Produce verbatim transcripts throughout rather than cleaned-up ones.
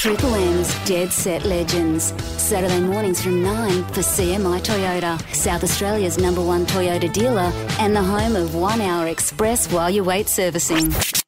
Triple M's Dead Set Legends. Saturday mornings from nine for C M I Toyota, South Australia's number one Toyota dealer and the home of one hour express while you wait servicing.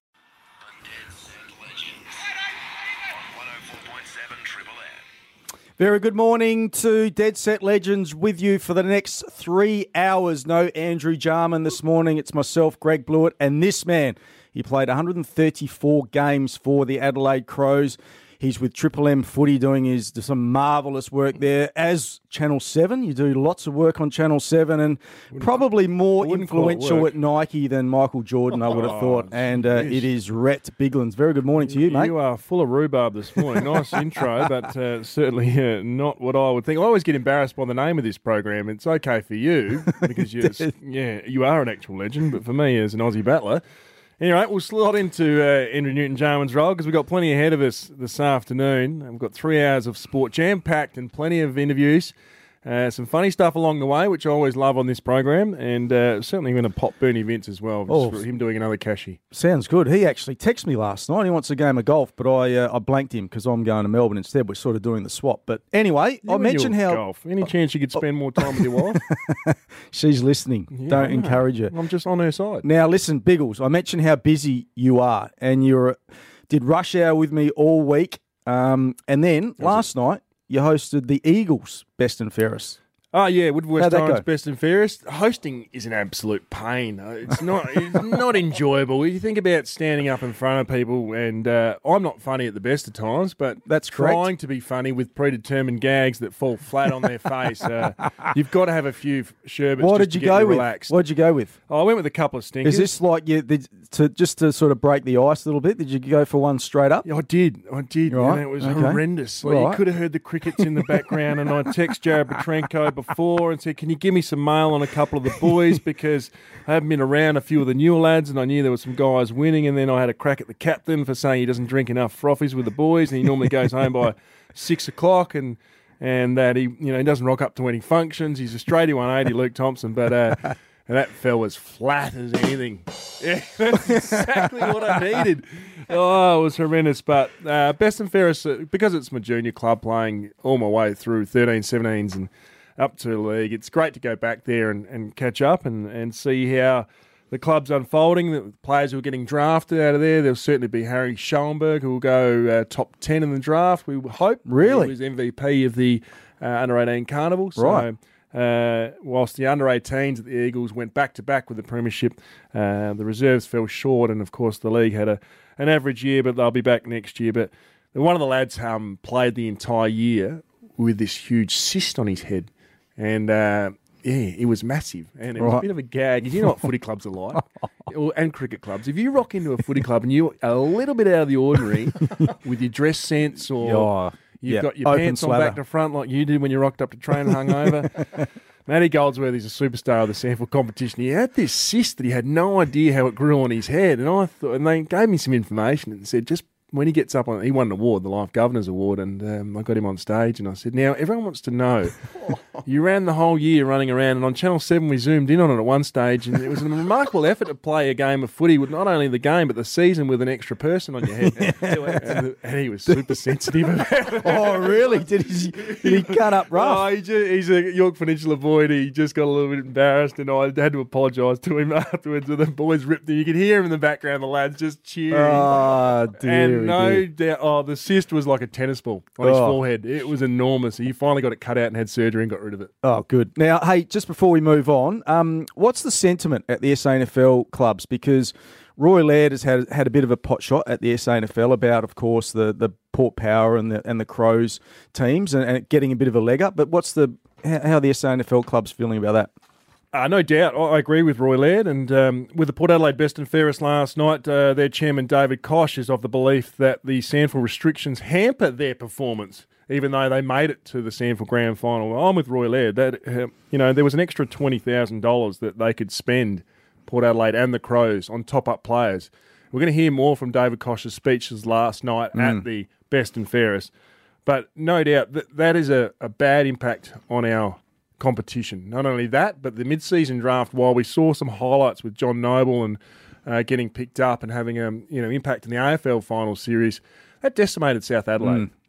Very good morning to Dead Set Legends with you for the next three hours. No Andrew Jarman this morning. It's myself, Greg Blewett, and this man. He played one hundred thirty-four games for the Adelaide Crows. He's with Triple M Footy doing his some marvellous work there. As Channel seven, you do lots of work on Channel seven and wouldn't, probably more influential at Nike than Michael Jordan, I would have thought. Oh, and uh, it is Rhett Biglands. Very good morning to you, mate. You are full of rhubarb this morning. Nice intro, but uh, certainly uh, not what I would think. I always get embarrassed by the name of this program. It's okay for you because you yeah, you are an actual legend, but for me as an Aussie battler, anyway, we'll slot into uh, Andrew Newton-Jarman's role because we've got plenty ahead of us this afternoon. We've got three hours of sport jam-packed and plenty of interviews. Uh, some funny stuff along the way, which I always love on this program, and uh, certainly going to pop Bernie Vince as well, oh, for him doing another cashy. Sounds good. He actually texted me last night. He wants a game of golf, but I uh, I blanked him because I'm going to Melbourne instead. We're sort of doing the swap. But anyway, yeah, I mentioned how... Golf. Any chance you could spend more time with your wife? She's listening. Yeah, Don't encourage her. I'm just on her side. Now, listen, Biggles, I mentioned how busy you are, and you did rush hour with me all week, um, and then How's last it? night you hosted the Eagles Best and Fairest. Oh, yeah, with West Torrens Best and Fairest. Hosting is an absolute pain. It's not it's not enjoyable. You think about standing up in front of people, and uh, I'm not funny at the best of times, but that's trying correct. to be funny with predetermined gags that fall flat on their face. Uh, you've got to have a few sherbets what just did you to get go you with? relaxed. What did you go with? Oh, I went with a couple of stinkers. Is this like you did, to just to sort of break the ice a little bit? Did you go for one straight up? Yeah, I did. I did. Right. And it was okay. horrendous. Like, right. You could have heard the crickets in the background, and I texted Jared Petrenko before and said, can you give me some mail on a couple of the boys because I haven't been around a few of the newer lads and I knew there were some guys winning, and then I had a crack at the captain for saying he doesn't drink enough frothies with the boys and he normally goes home by six o'clock and and that he you know he doesn't rock up to any functions. He's a straighty one eighty, Luke Thompson, but uh, and that fell as flat as anything. Yeah, that's exactly what I needed. Oh, it was horrendous. But uh, Best and Fairest, uh, because it's my junior club playing all my way through thirteen, seventeens and up to the league, it's great to go back there and, and catch up and, and see how the club's unfolding. The players who are getting drafted out of there, there'll certainly be Harry Schoenberg, who will go uh, top ten in the draft, we hope. Really? He was M V P of the uh, under eighteen Carnival. So, right. Uh, whilst the under eighteens at the Eagles went back-to-back with the premiership, uh, the reserves fell short, and, of course, the league had a an average year, but they'll be back next year. But one of the lads um, played the entire year with this huge cyst on his head. And, uh, yeah, it was massive. And it was right. a bit of a gag. You know what footy clubs are like? And cricket clubs. If you rock into a footy club and you're a little bit out of the ordinary with your dress sense or oh, you've yeah. got your Open pants slather. on back to front like you did when you rocked up to train hungover. Matty Goldsworthy's a superstar of the Sanford competition. He had this cyst that he had no idea how it grew on his head. And I thought, and they gave me some information and said, just when he gets up on, he won an award, the Life Governor's Award, and um, I got him on stage and I said, now everyone wants to know, you ran the whole year running around, and on Channel seven we zoomed in on it at one stage, and it was a remarkable effort to play a game of footy with not only the game but the season with an extra person on your head. and, and he was super sensitive about it. Oh, really? Did he, did he cut up rough? Oh, he just, he's a York Peninsula boy, and he just got a little bit embarrassed, and I had to apologise to him afterwards, and the boys ripped him. You could hear him in the background, the lads just cheering. Oh, dear. And no doubt, oh, the cyst was like a tennis ball on his oh. forehead. It was enormous. He finally got it cut out and had surgery and got rid of it. Oh, good. Now, hey, just before we move on, um, what's the sentiment at the S A N F L clubs? Because Roy Laird has had had a bit of a pot shot at the S A N F L about, of course, the, the Port Power and the and the Crows teams and, and getting a bit of a leg up. But what's the how, how are the S A N F L clubs feeling about that? Uh, no doubt. I agree with Roy Laird. And um, with the Port Adelaide Best and Fairest last night, uh, their chairman, David Koch, is of the belief that the SANFL restrictions hamper their performance, even though they made it to the SANFL Grand Final. Well, I'm with Roy Laird. That, uh, you know, there was an extra twenty thousand dollars that they could spend, Port Adelaide and the Crows, on top-up players. We're going to hear more from David Koch's speeches last night mm. at the Best and Fairest. But no doubt that that is a, a bad impact on our competition. Not only that, but the mid-season draft, while we saw some highlights with John Noble and uh, getting picked up and having a you know impact in the A F L final series, that decimated South Adelaide. Mm.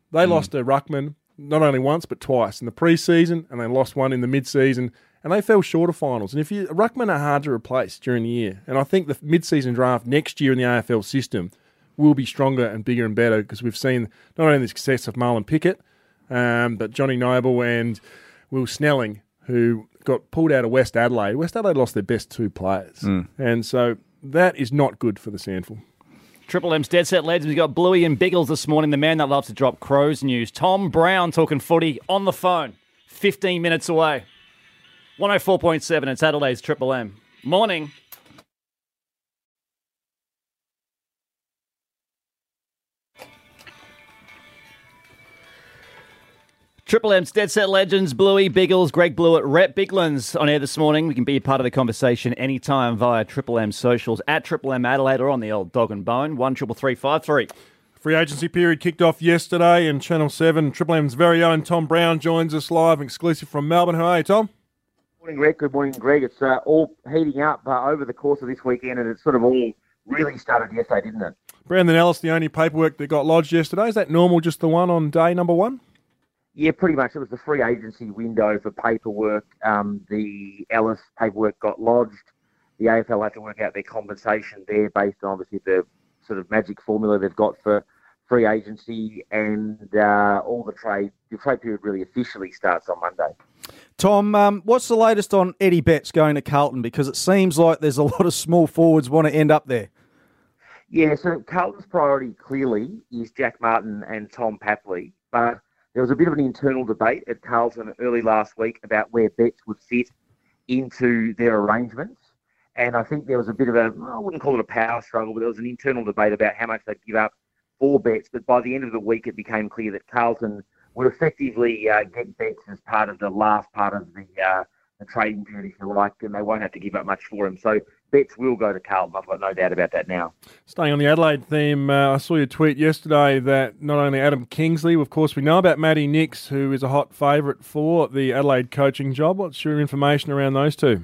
They mm. lost to Ruckman not only once but twice in the pre-season, and they lost one in the mid-season, and they fell short of finals. And if you Ruckman are hard to replace during the year, and I think the mid-season draft next year in the A F L system will be stronger and bigger and better because we've seen not only the success of Marlon Pickett, um, but Johnny Noble and Will Snelling, who got pulled out of West Adelaide. West Adelaide lost their best two players, mm. and so that is not good for the Sandful. Triple M's Dead Set Legends. We've got Bluey and Biggles this morning, the man that loves to drop Crows news. Tom Brown talking footy on the phone, fifteen minutes away. one oh four point seven, it's Adelaide's Triple M. Morning. Triple M's Dead Set Legends, Bluey, Biggles, Greg Blewett, Rhett Biglands on air this morning. We can be a part of the conversation anytime via Triple M socials, at Triple M Adelaide or on the old dog and bone, one triple three five three. Free agency period kicked off yesterday, and Channel seven, Triple M's very own Tom Brown joins us live and exclusive from Melbourne. How are you, Tom? Good morning, Rick. Good morning, Greg. It's uh, all heating up uh, over the course of this weekend, and it sort of all really started yesterday, didn't it? Brandon Ellis, the only paperwork that got lodged yesterday. Is that normal, just the one on day number one? Yeah, pretty much. It was the free agency window for paperwork. Um, the Ellis paperwork got lodged. The A F L had to work out their compensation there based on obviously the sort of magic formula they've got for free agency, and uh, all the trade. The trade period really officially starts on Monday. Tom, um, what's the latest on Eddie Betts going to Carlton? Because it seems like there's a lot of small forwards want to end up there. Yeah, so Carlton's priority clearly is Jack Martin and Tom Papley, but there was a bit of an internal debate at Carlton early last week about where Betts would fit into their arrangements. And I think there was a bit of a, I wouldn't call it a power struggle, but there was an internal debate about how much they'd give up for Betts. But by the end of the week, it became clear that Carlton would effectively uh, get Betts as part of the last part of the, uh, the trading period, if you like, and they won't have to give up much for him. So Betts will go to Carlton. I've got no doubt about that now. Staying on the Adelaide theme, uh, I saw your tweet yesterday that not only Adam Kingsley, of course, we know about Matty Nix, who is a hot favourite for the Adelaide coaching job. What's your information around those two?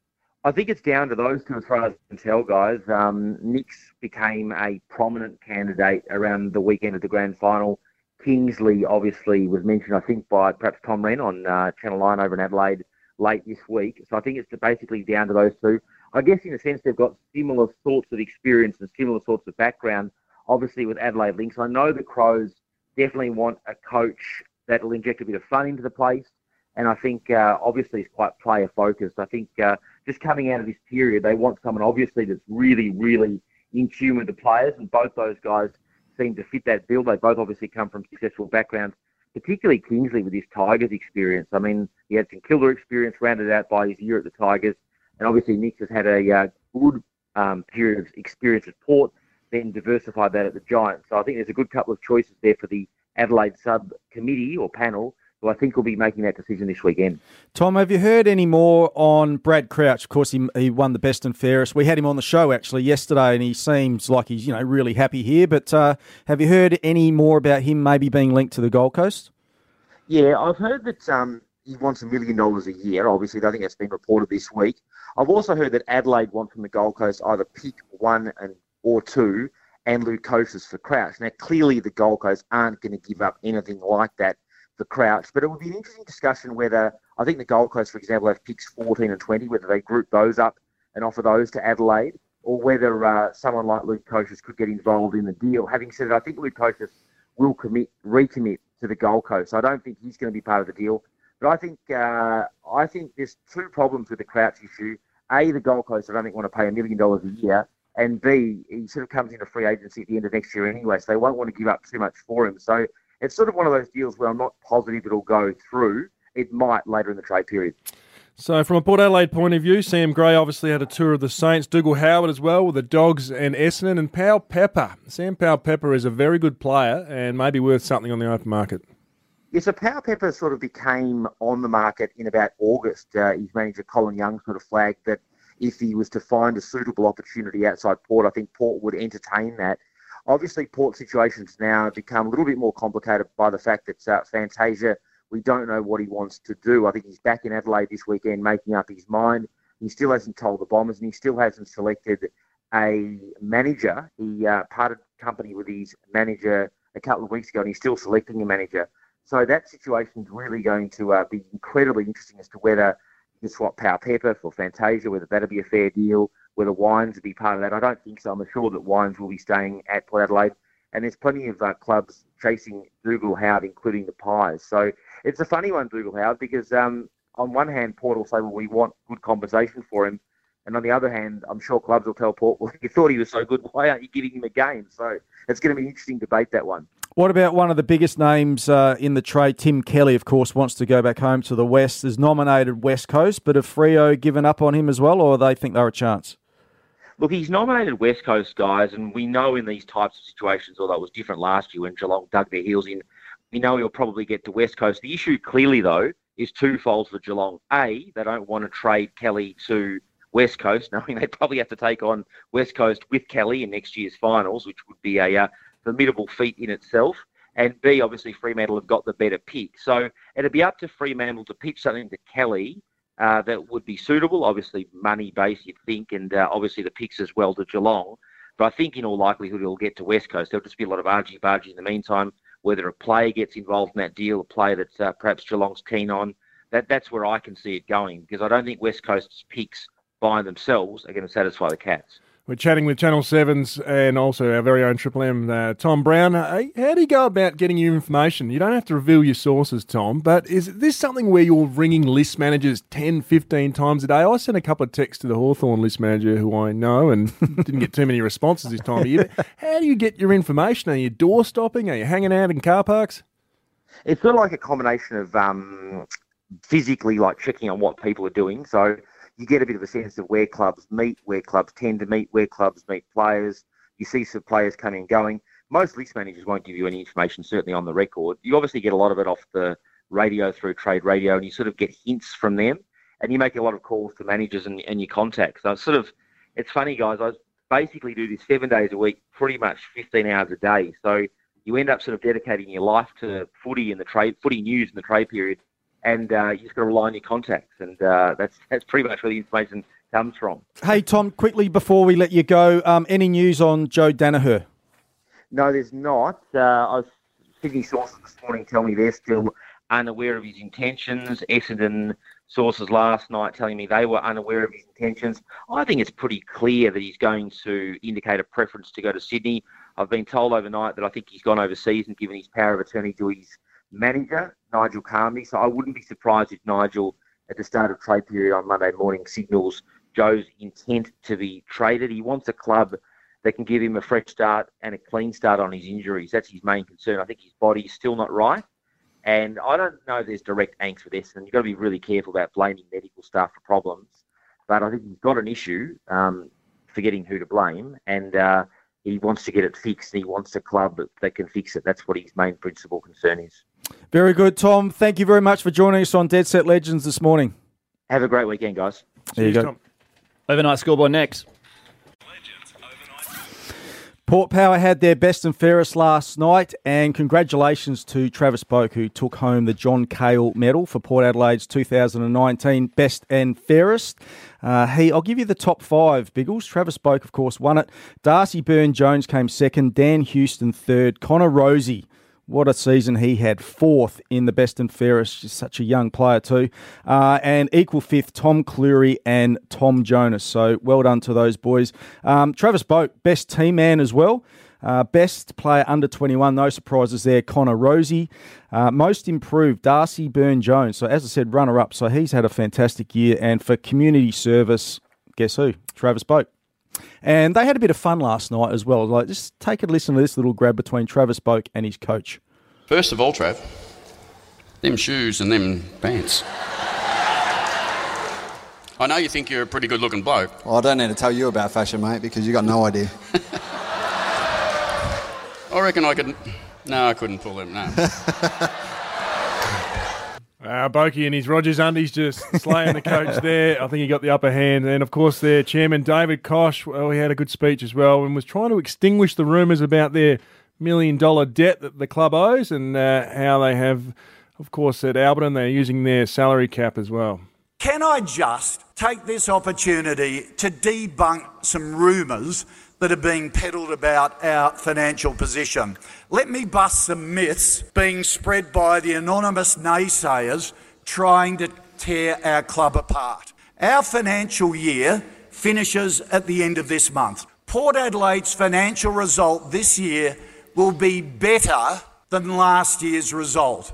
I think it's down to those two as far as I can tell, guys. Um, Nix became a prominent candidate around the weekend of the grand final. Kingsley obviously was mentioned, I think, by perhaps Tom Wren on uh, Channel nine over in Adelaide late this week. So I think it's basically down to those two. I guess in a sense they've got similar sorts of experience and similar sorts of background, obviously with Adelaide Lynx. I know the Crows definitely want a coach that will inject a bit of fun into the place, and I think uh, obviously it's quite player focused. I think uh, just coming out of this period, they want someone obviously that's really, really in tune with the players, and both those guys seem to fit that bill. They both obviously come from successful backgrounds, particularly Kingsley with his Tigers experience. I mean, he had some killer experience rounded out by his year at the Tigers. And obviously, Nick has had a uh, good um, period of experience at Port, then diversified that at the Giants. So I think there's a good couple of choices there for the Adelaide sub-committee or panel, who I think will be making that decision this weekend. Tom, have you heard any more on Brad Crouch? Of course, he, he won the best and fairest. We had him on the show, actually, yesterday, and he seems like he's, you know, really happy here. But uh, have you heard any more about him maybe being linked to the Gold Coast? Yeah, I've heard that um, he wants a million dollars a year. Obviously, I think that's been reported this week. I've also heard that Adelaide want from the Gold Coast either pick one and or two and Lukosius for Crouch. Now, clearly the Gold Coast aren't going to give up anything like that for Crouch, but it would be an interesting discussion whether, I think the Gold Coast, for example, have picks fourteen and twenty, whether they group those up and offer those to Adelaide, or whether uh, someone like Lukosius could get involved in the deal. Having said that, I think Lukosius will commit, recommit to the Gold Coast. I don't think he's going to be part of the deal. But I think uh, I think there's two problems with the Crouch issue. A, the Gold Coast, I don't think, want to pay a million dollars a year. And B, he sort of comes into free agency at the end of next year anyway, so they won't want to give up too much for him. So it's sort of one of those deals where I'm not positive it'll go through. It might later in the trade period. So from a Port Adelaide point of view, Sam Gray obviously had a tour of the Saints, Dougal Howard as well with the Dogs and Essendon, and Powell Pepper. Sam Powell Pepper is a very good player and maybe worth something on the open market. Yeah, so Powell Pepper sort of became on the market in about August. Uh, his manager, Colin Young, sort of flagged that if he was to find a suitable opportunity outside Port, I think Port would entertain that. Obviously, Port's situation's now become a little bit more complicated by the fact that uh, Fantasia, we don't know what he wants to do. I think he's back in Adelaide this weekend making up his mind. He still hasn't told the Bombers, and he still hasn't selected a manager. He uh, parted company with his manager a couple of weeks ago, and he's still selecting a manager. So that situation is really going to uh, be incredibly interesting as to whether you can swap Power Pepper for Fantasia, whether that'll be a fair deal, whether Wines will be part of that. I don't think so. I'm sure that Wines will be staying at Port Adelaide. And there's plenty of uh, clubs chasing Dougal Howard, including the Pies. So it's a funny one, Dougal Howard, because um, on one hand, Port will say, well, we want good compensation for him. And on the other hand, I'm sure clubs will tell Port, well, you thought he was so good, why aren't you giving him a game? So it's going to be an interesting debate, that one. What about one of the biggest names uh, in the trade? Tim Kelly, of course, wants to go back home to the West, is nominated West Coast, but have Freo given up on him as well, or they think they're a chance? Look, he's nominated West Coast guys, and we know in these types of situations, although it was different last year when Geelong dug their heels in, we know he'll probably get to West Coast. The issue clearly, though, is twofold for Geelong. A, they don't want to trade Kelly to West Coast, knowing they probably have to take on West Coast with Kelly in next year's finals, which would be a uh, formidable feat in itself. And B, obviously, Fremantle have got the better pick. So it'd be up to Fremantle to pitch something to Kelly Uh, that would be suitable, obviously money-based, you'd think, and uh, obviously the picks as well to Geelong. But I think in all likelihood it'll get to West Coast. There'll just be a lot of argy-bargy in the meantime, whether a player gets involved in that deal, a player that uh, perhaps Geelong's keen on. That That's where I can see it going, because I don't think West Coast's picks by themselves are going to satisfy the Cats. We're chatting with Channel seven's and also our very own Triple M, uh, Tom Brown. Hey, how do you go about getting your information? You don't have to reveal your sources, Tom, but is this something where you're ringing list managers ten, fifteen times a day? I sent a couple of texts to the Hawthorn list manager who I know and didn't get too many responses this time of year. How do you get your information? Are you door stopping? Are you hanging out in car parks? It's sort of like a combination of um, physically like checking on what people are doing. So you get a bit of a sense of where clubs meet, where clubs tend to meet, where clubs meet players. You see some players coming and going. Most list managers won't give you any information, certainly on the record. You obviously get a lot of it off the radio through trade radio, and you sort of get hints from them, and you make a lot of calls to managers and, and your contacts. So it's sort of, it's funny, guys. I basically do this seven days a week, pretty much fifteen hours a day. So you end up sort of dedicating your life to footy and the trade, footy news in the trade period. And uh, you just got to rely on your contacts, and uh, that's that's pretty much where the information comes from. Hey, Tom, quickly before we let you go, um, any news on Joe Danaher? No, there's not. Uh, I was, Sydney sources this morning tell me they're still unaware of his intentions. Essendon sources last night telling me they were unaware of his intentions. I think it's pretty clear that he's going to indicate a preference to go to Sydney. I've been told overnight that I think he's gone overseas and given his power of attorney to his manager, Nigel Carmody. So I wouldn't be surprised if Nigel, at the start of trade period on Monday morning, signals Joe's intent to be traded. He wants a club that can give him a fresh start and a clean start on his injuries. That's his main concern. I think his body's still not right. And I don't know if there's direct angst with Essendon. You've got to be really careful about blaming medical staff for problems. But I think he's got an issue, um, forgetting who to blame. And uh, he wants to get it fixed. He wants a club that, that can fix it. That's what his main principal concern is. Very good, Tom. Thank you very much for joining us on Dead Set Legends this morning. Have a great weekend, guys. There you Cheers, go. Tom. Overnight scoreboard next. Port Power had their best and fairest last night, and congratulations to Travis Boak, who took home the John Cale medal for Port Adelaide's two thousand nineteen best and fairest. Uh, he, I'll give you the top five, Biggles. Travis Boak, of course, won it. Darcy Byrne-Jones came second. Dan Houston third. Connor Rosie, what a season he had, fourth in the best and fairest. Just such a young player too. Uh, and equal fifth, Tom Cleary and Tom Jonas. So well done to those boys. Um, Travis Boak, best team man as well. Uh, best player under twenty-one, no surprises there, Connor Rosie. Uh, most improved, Darcy Byrne-Jones. So as I said, runner-up. So he's had a fantastic year. And for community service, guess who? Travis Boak. And they had a bit of fun last night as well. Like, just take a listen to this little grab between Travis Boak and his coach. First of all, Trav, them shoes and them pants. I know you think you're a pretty good-looking bloke. Well, I don't need to tell you about fashion, mate, because you got no idea. I reckon I could... No, I couldn't pull them, no. Uh, Boakey and his Rogers undies just slaying the coach there. I think he got the upper hand. And, of course, their chairman, David Koch, well, he had a good speech as well and was trying to extinguish the rumours about their million-dollar debt that the club owes and uh, how they have, of course, at Alberton, they're using their salary cap as well. Can I just take this opportunity to debunk some rumours that are being peddled about our financial position. Let me bust some myths being spread by the anonymous naysayers trying to tear our club apart. Our financial year finishes at the end of this month. Port Adelaide's financial result this year will be better than last year's result.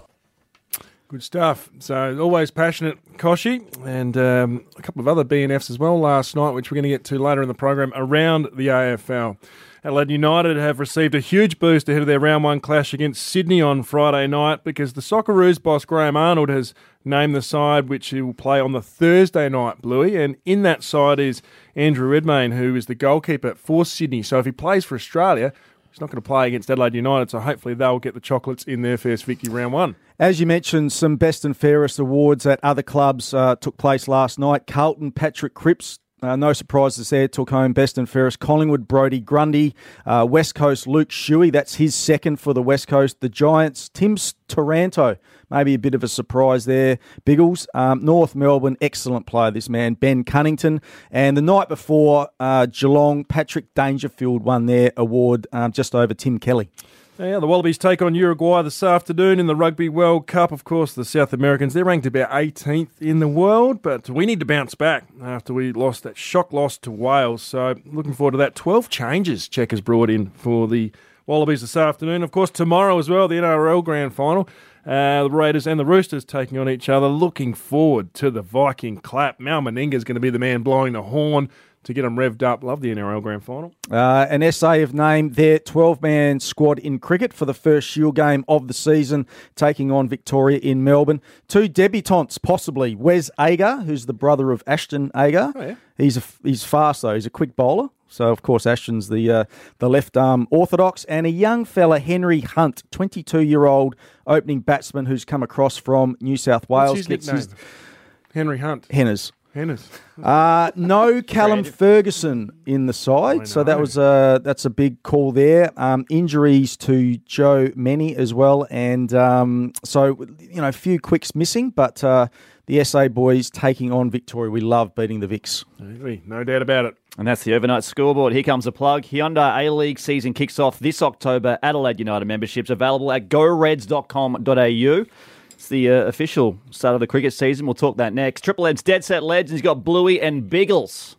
Good stuff. So always passionate, Koshy, and um, a couple of other B N Fs as well last night, which we're going to get to later in the program around the A F L. Adelaide United have received a huge boost ahead of their round one clash against Sydney on Friday night because the Socceroos boss Graham Arnold has named the side which he will play on the Thursday night, Bluey, and in that side is Andrew Redmayne, who is the goalkeeper for Sydney. So if he plays for Australia, he's not going to play against Adelaide United, so hopefully they'll get the chocolates in their first victory round one. As you mentioned, some best and fairest awards at other clubs uh, took place last night. Carlton, Patrick Cripps, uh, no surprises there, took home best and fairest. Collingwood, Brodie Grundy. Uh, West Coast, Luke Shuey, that's his second for the West Coast. The Giants, Tim Taranto, maybe a bit of a surprise there. Biggles, um, North Melbourne, excellent player, this man, Ben Cunnington. And the night before, uh, Geelong, Patrick Dangerfield won their award um, just over Tim Kelly. Yeah, the Wallabies take on Uruguay this afternoon in the Rugby World Cup. Of course, the South Americans, they're ranked about eighteenth in the world, but we need to bounce back after we lost that shock loss to Wales. So looking forward to that. twelve changes Checkers brought in for the Wallabies this afternoon. Of course, tomorrow as well, the N R L Grand Final. Uh, the Raiders and the Roosters taking on each other. Looking forward to the Viking clap. Mal Meninga is going to be the man blowing the horn to get them revved up. Love the N R L Grand Final. Uh, and S A have named their twelve-man squad in cricket for the first Shield game of the season, taking on Victoria in Melbourne. Two debutantes, possibly. Wes Agar, who's the brother of Ashton Agar. Oh, yeah. He's a, he's fast, though. He's a quick bowler. So, of course, Ashton's the uh, the left-arm orthodox. And a young fella, Henry Hunt, twenty-two-year-old opening batsman who's come across from New South Wales. What's his nickname? His... Henry Hunt. Henners. Henners. Uh, no Callum Ferguson in the side, so that was a, that's a big call there. Um, injuries to Joe Many as well, and um, so, you know, a few quicks missing, but uh, the S A boys taking on Victoria. We love beating the Vics. No doubt about it. And that's the overnight scoreboard. Here comes a plug. Hyundai A-League season kicks off this October. Adelaide United memberships available at go reds dot com dot a u. It's the uh, official start of the cricket season. We'll talk that next. Triple M's Dead Set Legends. He's got Bluey and Biggles.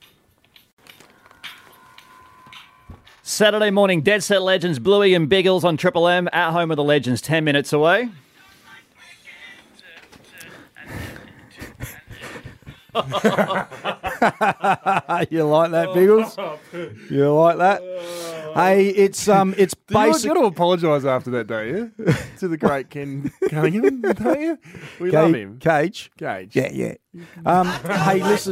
Saturday morning, Dead Set Legends, Bluey and Biggles on Triple M at home of the Legends, ten minutes away. You like that, Biggles? You like that? Hey, it's um, it's basic. You've got to apologise after that, don't you? To the great Ken Cunningham, don't you? We Cage, love him. Cage. Cage. Yeah, yeah. Um, hey, listen.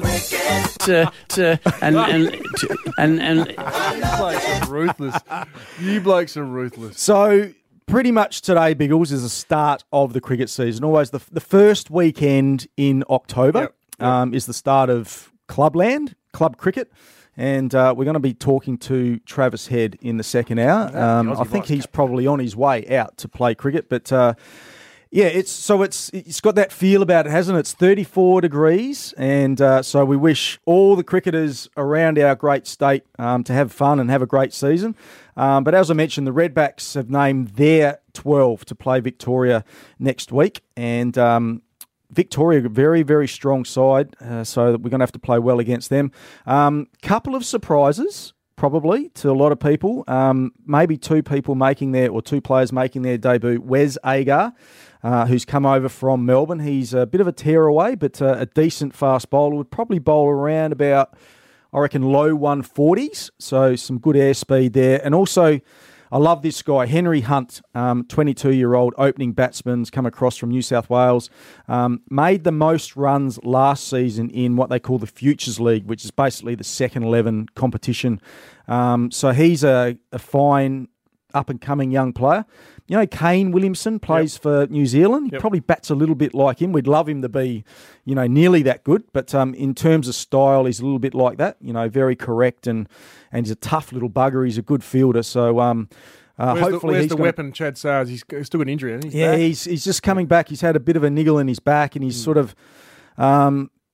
to, to, and and to, and and You blokes are ruthless. You blokes are ruthless. So pretty much today, Biggles, is the start of the cricket season. Always the the first weekend in October Yep, yep. Um, is the start of Clubland, club cricket. And uh, we're going to be talking to Travis Head in the second hour. Um, I think he's probably on his way out to play cricket. But uh, yeah, it's so it's it's got that feel about it, hasn't it? It's thirty-four degrees, and uh, so we wish all the cricketers around our great state um, to have fun and have a great season. Um, but as I mentioned, the Redbacks have named their twelve to play Victoria next week, and um, Victoria, a very, very strong side, uh, so we're going to have to play well against them. Um, couple of surprises, probably, to a lot of people. Um, maybe two people making their, or two players making their debut. Wes Agar, uh, who's come over from Melbourne. He's a bit of a tearaway, but uh, a decent fast bowler. Would probably bowl around about, I reckon, low one forties, so some good airspeed there. And also, I love this guy, Henry Hunt, um, twenty-two-year-old opening batsman's come across from New South Wales. Um, made the most runs last season in what they call the Futures League, which is basically the second eleven competition. Um, so he's a, a fine up-and-coming young player. You know, Kane Williamson plays yep. for New Zealand. He yep. probably bats a little bit like him. We'd love him to be, you know, nearly that good. But um, in terms of style, he's a little bit like that. You know, very correct, and, and he's a tough little bugger. He's a good fielder. So um, uh, where's hopefully the, where's he's the gonna... weapon, Chad Sars? He's still got an injury, hasn't he? He's yeah, back. he's he's just coming back. He's had a bit of a niggle in his back, and he's mm. sort of... Um,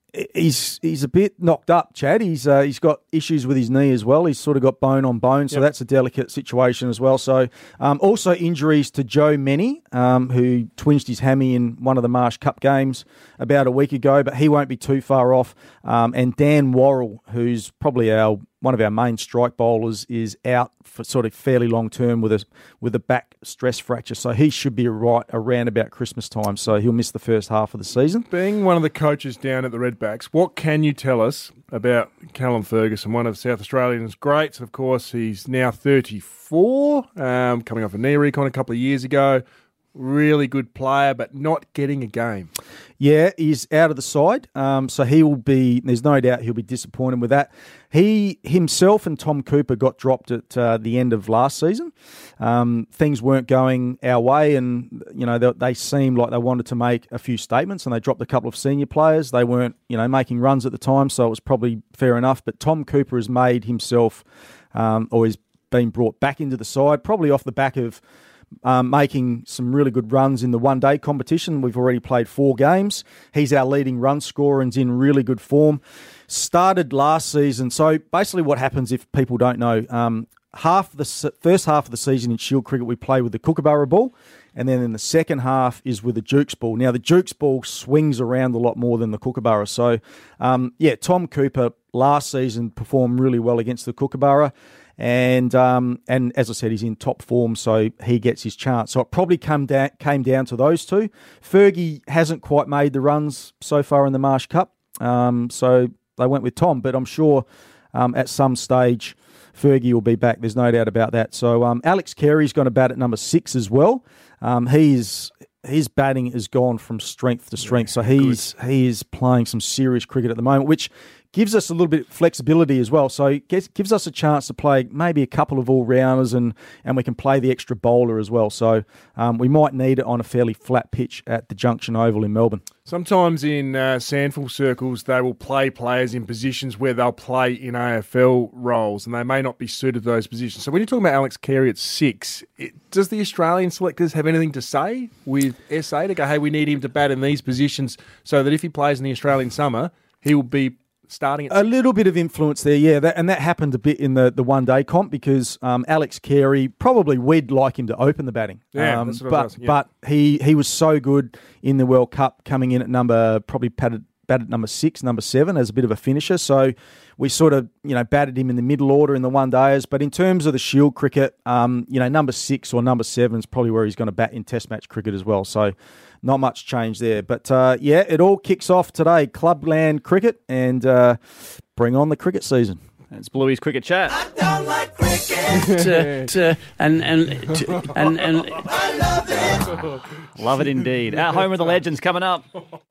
He's he's a bit knocked up, Chad. He's uh, he's got issues with his knee as well. He's sort of got bone on bone, so yep. that's a delicate situation as well. So um, also injuries to Joe Mennie, um, who twinged his hammy in one of the Marsh Cup games about a week ago, but he won't be too far off. Um, and Dan Worrell, who's probably our one of our main strike bowlers, is out for sort of fairly long term with a with a back stress fracture. So he should be right around about Christmas time. So he'll miss the first half of the season. Being one of the coaches down at the Redbacks, what can you tell us about Callum Ferguson, one of South Australians' greats? And of course, he's now thirty-four, um, coming off a knee recon a couple of years ago. Really good player, but not getting a game. Yeah, he's out of the side, um, so he will be, there's no doubt he'll be disappointed with that. He himself and Tom Cooper got dropped at uh, the end of last season. Um, things weren't going our way, and you know they, they seemed like they wanted to make a few statements, and they dropped a couple of senior players. They weren't, you know, making runs at the time, so it was probably fair enough. But Tom Cooper has made himself, um, or he's been brought back into the side, probably off the back of Um, making some really good runs in the one-day competition. We've already played four games. He's our leading run scorer and's in really good form. Started last season. So basically what happens, if people don't know, um, half the first half of the season in Shield cricket we play with the Kookaburra ball, and then in the second half is with the Jukes ball. Now the Jukes ball swings around a lot more than the Kookaburra. So um, yeah, Tom Cooper last season performed really well against the Kookaburra. And um, and as I said, he's in top form, so he gets his chance. So it probably come down, came down to those two. Fergie hasn't quite made the runs so far in the Marsh Cup, um, so they went with Tom. But I'm sure um, at some stage Fergie will be back. There's no doubt about that. So um, Alex Carey's going to bat at number six as well. Um, he's his batting has gone from strength to strength. Yeah, so he's good. he is playing some serious cricket at the moment, which gives us a little bit of flexibility as well. So it gets, gives us a chance to play maybe a couple of all-rounders and, and we can play the extra bowler as well. So um, we might need it on a fairly flat pitch at the Junction Oval in Melbourne. Sometimes in uh, Sandful circles, they will play players in positions where they'll play in A F L roles and they may not be suited to those positions. So when you're talking about Alex Carey at six, it, does the Australian selectors have anything to say with S A to go, hey, we need him to bat in these positions so that if he plays in the Australian summer, he will be starting at a little bit of influence there, yeah, that, and that happened a bit in the, the one-day comp because um, Alex Carey, probably we'd like him to open the batting. Yeah, um, that's what but I was, yeah. but he, he was so good in the World Cup, coming in at number, probably batted, batted number six, number seven as a bit of a finisher. So we sort of, you know, batted him in the middle order in the one-dayers. But in terms of the Shield cricket, um, you know, number six or number seven is probably where he's going to bat in Test match cricket as well. So not much change there. But, uh, yeah, it all kicks off today, Clubland cricket, and uh, bring on the cricket season. It's Bluey's Cricket Chat. I don't like cricket. to, to, and, and, to, and, and I love it. Love it indeed. At Home of the Legends coming up.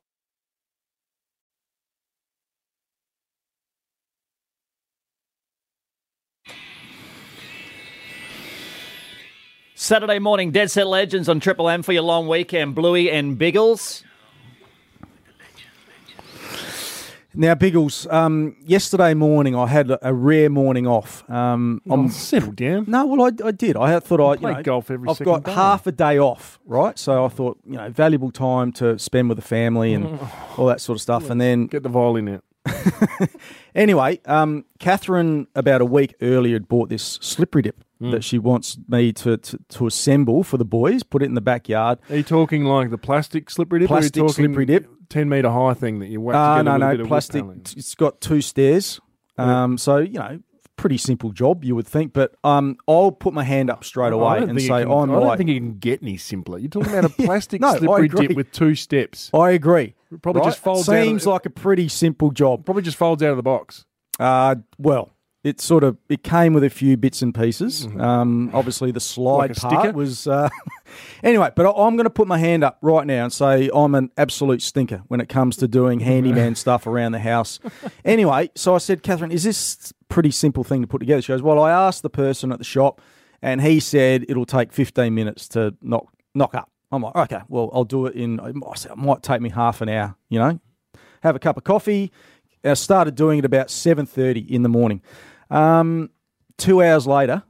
Saturday morning, Dead Set Legends on Triple M for your long weekend. Bluey and Biggles. Now, Biggles, um, yesterday morning I had a, a rare morning off. Um, oh, I'm settled down. No, well, I, I did. I thought I, play you know, golf every I've second got day. half a day off, right? So I thought, you know, valuable time to spend with the family and all that sort of stuff. Let's and then get the violin out. Anyway, um, Catherine about a week earlier had bought this slippery dip mm. that she wants me to, to, to assemble for the boys, put it in the backyard. Are you talking like the plastic slippery dip? Plastic or are you talking slippery dip. ten metre high thing that you whack uh, together no, with a no, bit plastic. of wood It's got two stairs. Um, so, you know, pretty simple job, you would think. But um, I'll put my hand up straight Oh, away and say, can, I'm I don't right. think you can get any simpler. You're talking about a plastic No, I slippery agree. dip with two steps. I agree. It probably Right? just folds out. Seems of, like a pretty simple job. Probably just folds out of the box. Uh, well, it sort of it came with a few bits and pieces. Um, obviously, the slide Like a part sticker? was uh, anyway. But I, I'm going to put my hand up right now and say I'm an absolute stinker when it comes to doing handyman stuff around the house. Anyway, so I said, Catherine, is this a pretty simple thing to put together? She goes, well, I asked the person at the shop, and he said it'll take fifteen minutes to knock knock up. I'm like, okay, well, I'll do it in. I said, it might take me half an hour. You know, have a cup of coffee. I started doing it about seven thirty in the morning. Um, two hours later,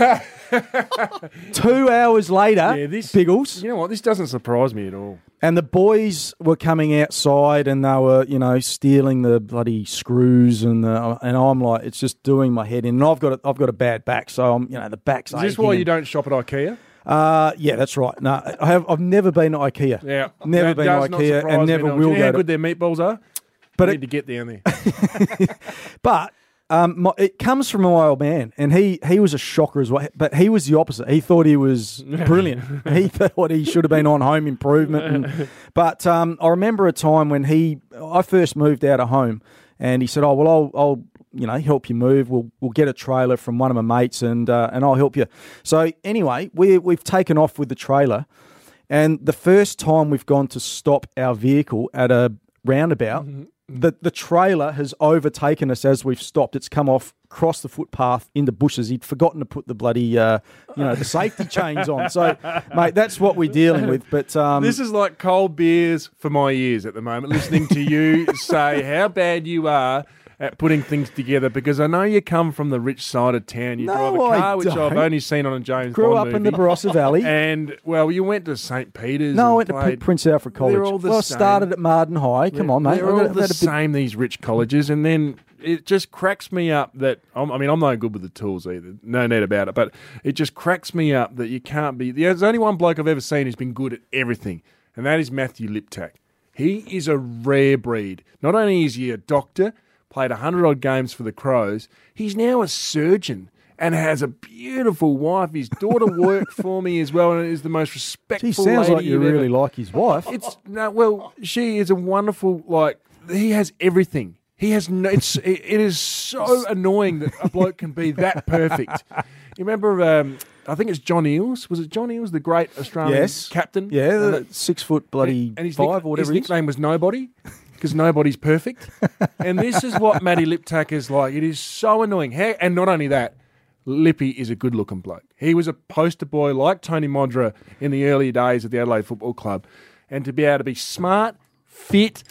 two hours later, Yeah, this- Biggles, You know what? This doesn't surprise me at all. and the boys were coming outside and they were, you know, stealing the bloody screws and the, and I'm like, it's just doing my head in. And I've got a, I've got a bad back, so I'm, you know, the back's Is this aching why and- you don't shop at IKEA? Uh, yeah, that's right. No, I have. I've never been to IKEA. Yeah, never that been does to not IKEA, surprise and me never at all. will Do you know go. how To, good their meatballs are? But But it- need to get down there. but um, my, it comes from my old man, and he he was a shocker as well. But he was the opposite. He thought he was brilliant. He thought he should have been on Home Improvement. And, but um, I remember a time when he, I first moved out of home, and he said, "Oh well, I'll." I'll you know, help you move. We'll we'll get a trailer from one of my mates, and uh, and I'll help you. So anyway, we we've taken off with the trailer, and the first time we've gone to stop our vehicle at a roundabout, the the trailer has overtaken us as we've stopped. It's come off, crossed the footpath into bushes. He'd forgotten to put the bloody uh, you know the safety chains on. So mate, that's what we're dealing with. But um, This is like cold beers for my ears at the moment, listening to you say how bad you are at putting things together, because I know you come from the rich side of town. You No, drive a I car, which I've don't. only seen on a James grew Bond up in the movie. Barossa Valley. And, well, you went to Saint Peter's. No, I and went to played- Prince Alfred College. They're all the well, I same. started at Marden High. Come on, mate. They're I've all got- I've the had a bit- same, these rich colleges, and then it just cracks me up that, I'm, I mean, I'm no good with the tools either, no need about it, but it just cracks me up that you can't be, there's only one bloke I've ever seen who's been good at everything, and that is Matthew Liptak. He is a rare breed. Not only is he a doctor, played one hundred odd games for the Crows, he's now a surgeon and has a beautiful wife. His daughter worked for me as well and is the most respectful Gee, sounds lady like you you've really ever- like his wife. It's no, well, she is a wonderful, like, he has everything. He has no, it's, it, it is so annoying that a bloke can be that perfect. You remember, um, I think it's John Eales. Was it John Eales, the great Australian Yes. captain? Yeah, And the that- six foot bloody and his five nick- or whatever His it is. nickname was Nobody, because nobody's perfect. And this is what Matty Liptak is like. It is so annoying. How, and not only that, Lippy is a good-looking bloke. He was a poster boy like Tony Modra in the early days of the Adelaide Football Club. And to be able to be smart, fit,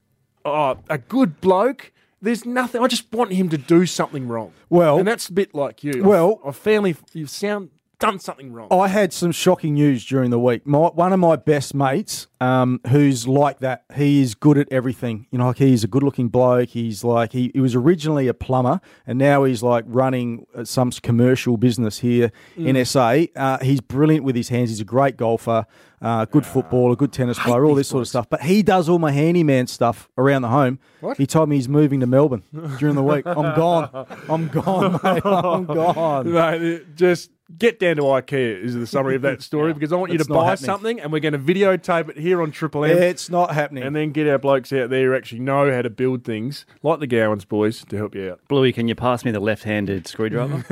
oh, a good bloke, there's nothing. I just want him to do something wrong. Well- and that's a bit like you. Well- I family, you sound done something wrong. I had some shocking news during the week. My, one of my best mates, um, who's like that, he is good at everything. You know, like he's a good-looking bloke. He's like he, he was originally a plumber, and now he's like running uh, some commercial business here in S A. Uh, he's brilliant with his hands. He's a great golfer, uh, good footballer, good tennis player, all this sort of stuff. But he does all my handyman stuff around the home. What? He told me he's moving to Melbourne during the week. I'm gone. I'm gone, mate. I'm gone. Mate, it- just get down to IKEA is the summary of that story, because I want you It's to not buy happening. something and we're going to videotape it here on Triple M It's not happening. and then get our blokes out there who actually know how to build things, like the Gowans boys, to help you out. Bluey, can you pass me the left-handed screwdriver?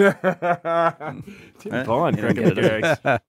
Tim Pine, Yeah, cracking get the it. gags.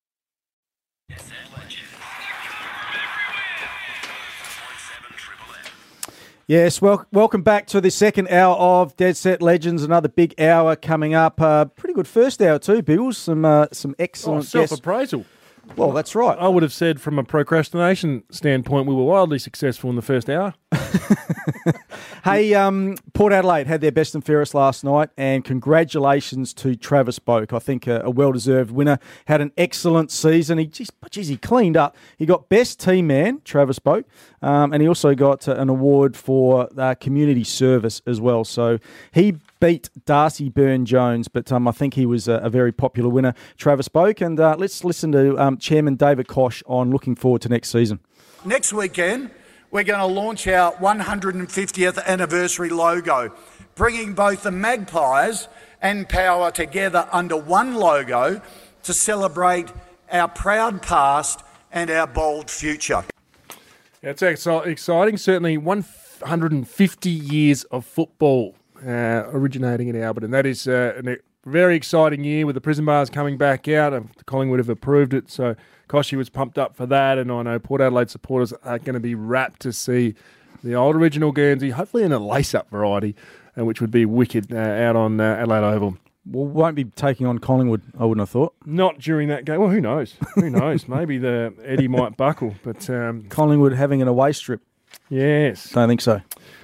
Yes, well, welcome back to the second hour of Dead Set Legends. Another big hour coming up. Uh, pretty good first hour too, Biggles. Some uh, some Oh, excellent guests. self-appraisal. Well, that's right. I would have said from a procrastination standpoint, we were wildly successful in the first hour. Hey, um, Port Adelaide had their best and fairest last night, and congratulations to Travis Boak. I think a, a well-deserved winner. Had an excellent season. He just, geez, he cleaned up. He got best team man, Travis Boak, um, and he also got uh, an award for uh, community service as well. So he beat Darcy Byrne-Jones, but um, I think he was a, a very popular winner, Travis Boak. And uh, let's listen to um, Chairman David Koch on looking forward to next season. Next weekend, we're going to launch our one hundred fiftieth anniversary logo, bringing both the Magpies and Power together under one logo to celebrate our proud past and our bold future. It's exci- exciting. Certainly one hundred fifty years of football uh, originating in Alberton. That is uh, a very exciting year with the prison bars coming back out. Uh, Collingwood have approved it, so Koshy was pumped up for that, and I know Port Adelaide supporters are going to be rapt to see the old original Guernsey, hopefully in a lace-up variety, uh, which would be wicked uh, out on uh, Adelaide Oval. Well, won't be taking on Collingwood, I wouldn't have thought. Not during that game. Well, who knows? Who knows? Maybe the Eddie might buckle, but um, Collingwood having an away strip. yes. Don't think so.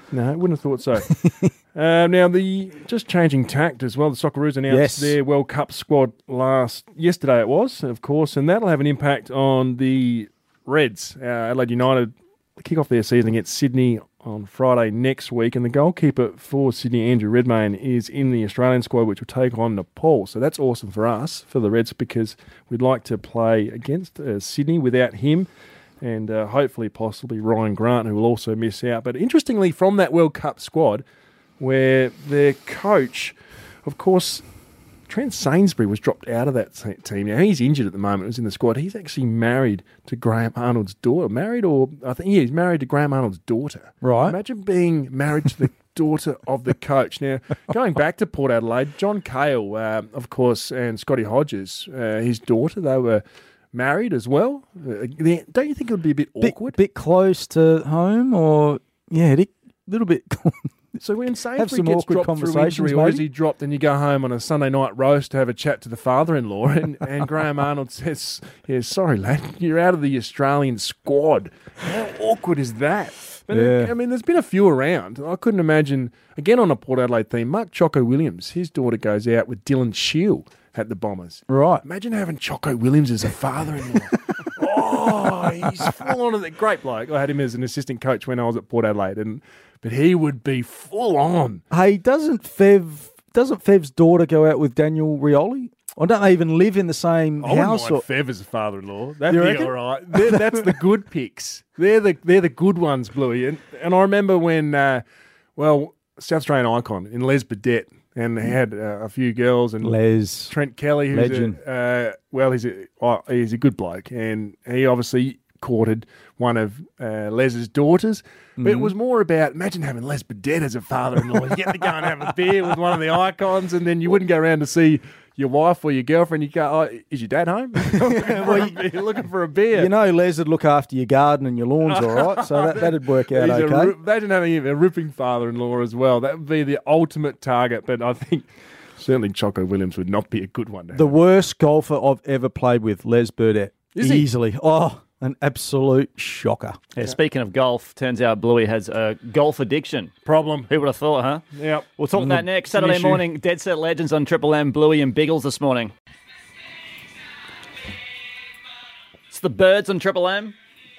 No, I wouldn't have thought so. um, now, the just changing tact as well. The Socceroos announced Yes. their World Cup squad last yesterday. It was, of course, and that'll have an impact on the Reds. Uh, Adelaide United kick off their season against Sydney on Friday next week, and the goalkeeper for Sydney, Andrew Redmayne, is in the Australian squad, which will take on Nepal. So that's awesome for us, for the Reds, because we'd like to play against uh, Sydney without him, and uh, hopefully, possibly Ryan Grant, who will also miss out. But interestingly, from that World Cup squad, where their coach, of course, Trent Sainsbury was dropped out of that t- team. Now, he's injured at the moment. He was in the squad. He's actually married to Graham Arnold's daughter. Married or, I think, yeah, he's married to Graham Arnold's daughter. Right. Imagine being married to the daughter of the coach. Now, going back to Port Adelaide, John Cale, uh, of course, and Scotty Hodges, uh, his daughter, they were married as well. Uh, they- don't you think it would be a bit Bit, awkward? bit close to home, or yeah, a little bit. So when Have Sainsbury some gets awkward dropped through conversations, injury, or is maybe? he dropped and you go home on a Sunday night roast to have a chat to the father-in-law, and, and Graham Arnold says, yeah, sorry, lad, you're out of the Australian squad. How awkward is that? But Yeah. I mean, there's been a few around. I couldn't imagine, again on a Port Adelaide theme, Mark Choco Williams, his daughter goes out with Dylan Shield at the Bombers. Right. Imagine having Choco Williams as a father-in-law. Oh, he's full on of the great bloke. I had him as an assistant coach when I was at Port Adelaide, and but he would be full on. Hey, doesn't Fev doesn't Fev's daughter go out with Daniel Rioli? Or don't they even live in the same I wouldn't house? mind Or, Fev as a father-in-law. That'd You be reckon? all right. They're- That's the good picks. They're the they're the good ones, Bluey. And, and I remember when, uh, well, South Australian icon in Les Burdett, and he had uh, a few girls, and Les. Trent Kelly, who's Legend. a, uh, well, he's a oh, he's a good bloke, and he obviously courted one of uh, Les's daughters. But it was more about, imagine having Les Burdett as a father-in-law. You get to go and have a beer with one of the icons, and then you wouldn't go around to see your wife or your girlfriend. You go, oh, is your dad home? You're looking for a beer. You know, Les would look after your garden and your lawns, all right? So that, that'd work out He's a okay. ri- imagine having a ripping father-in-law as well. That would be the ultimate target. But I think certainly Choco Williams would not be a good one to The have. worst golfer I've ever played with, Les Burdett. Is he? Easily. Oh, an absolute shocker. Yeah, speaking of golf, turns out Bluey has a golf addiction. Problem. Who would have thought, huh? Yep. We'll talk It's that an- next. it's an Saturday issue. morning, Dead Set Legends on Triple M, Bluey and Biggles this morning. It's the Birds on Triple M.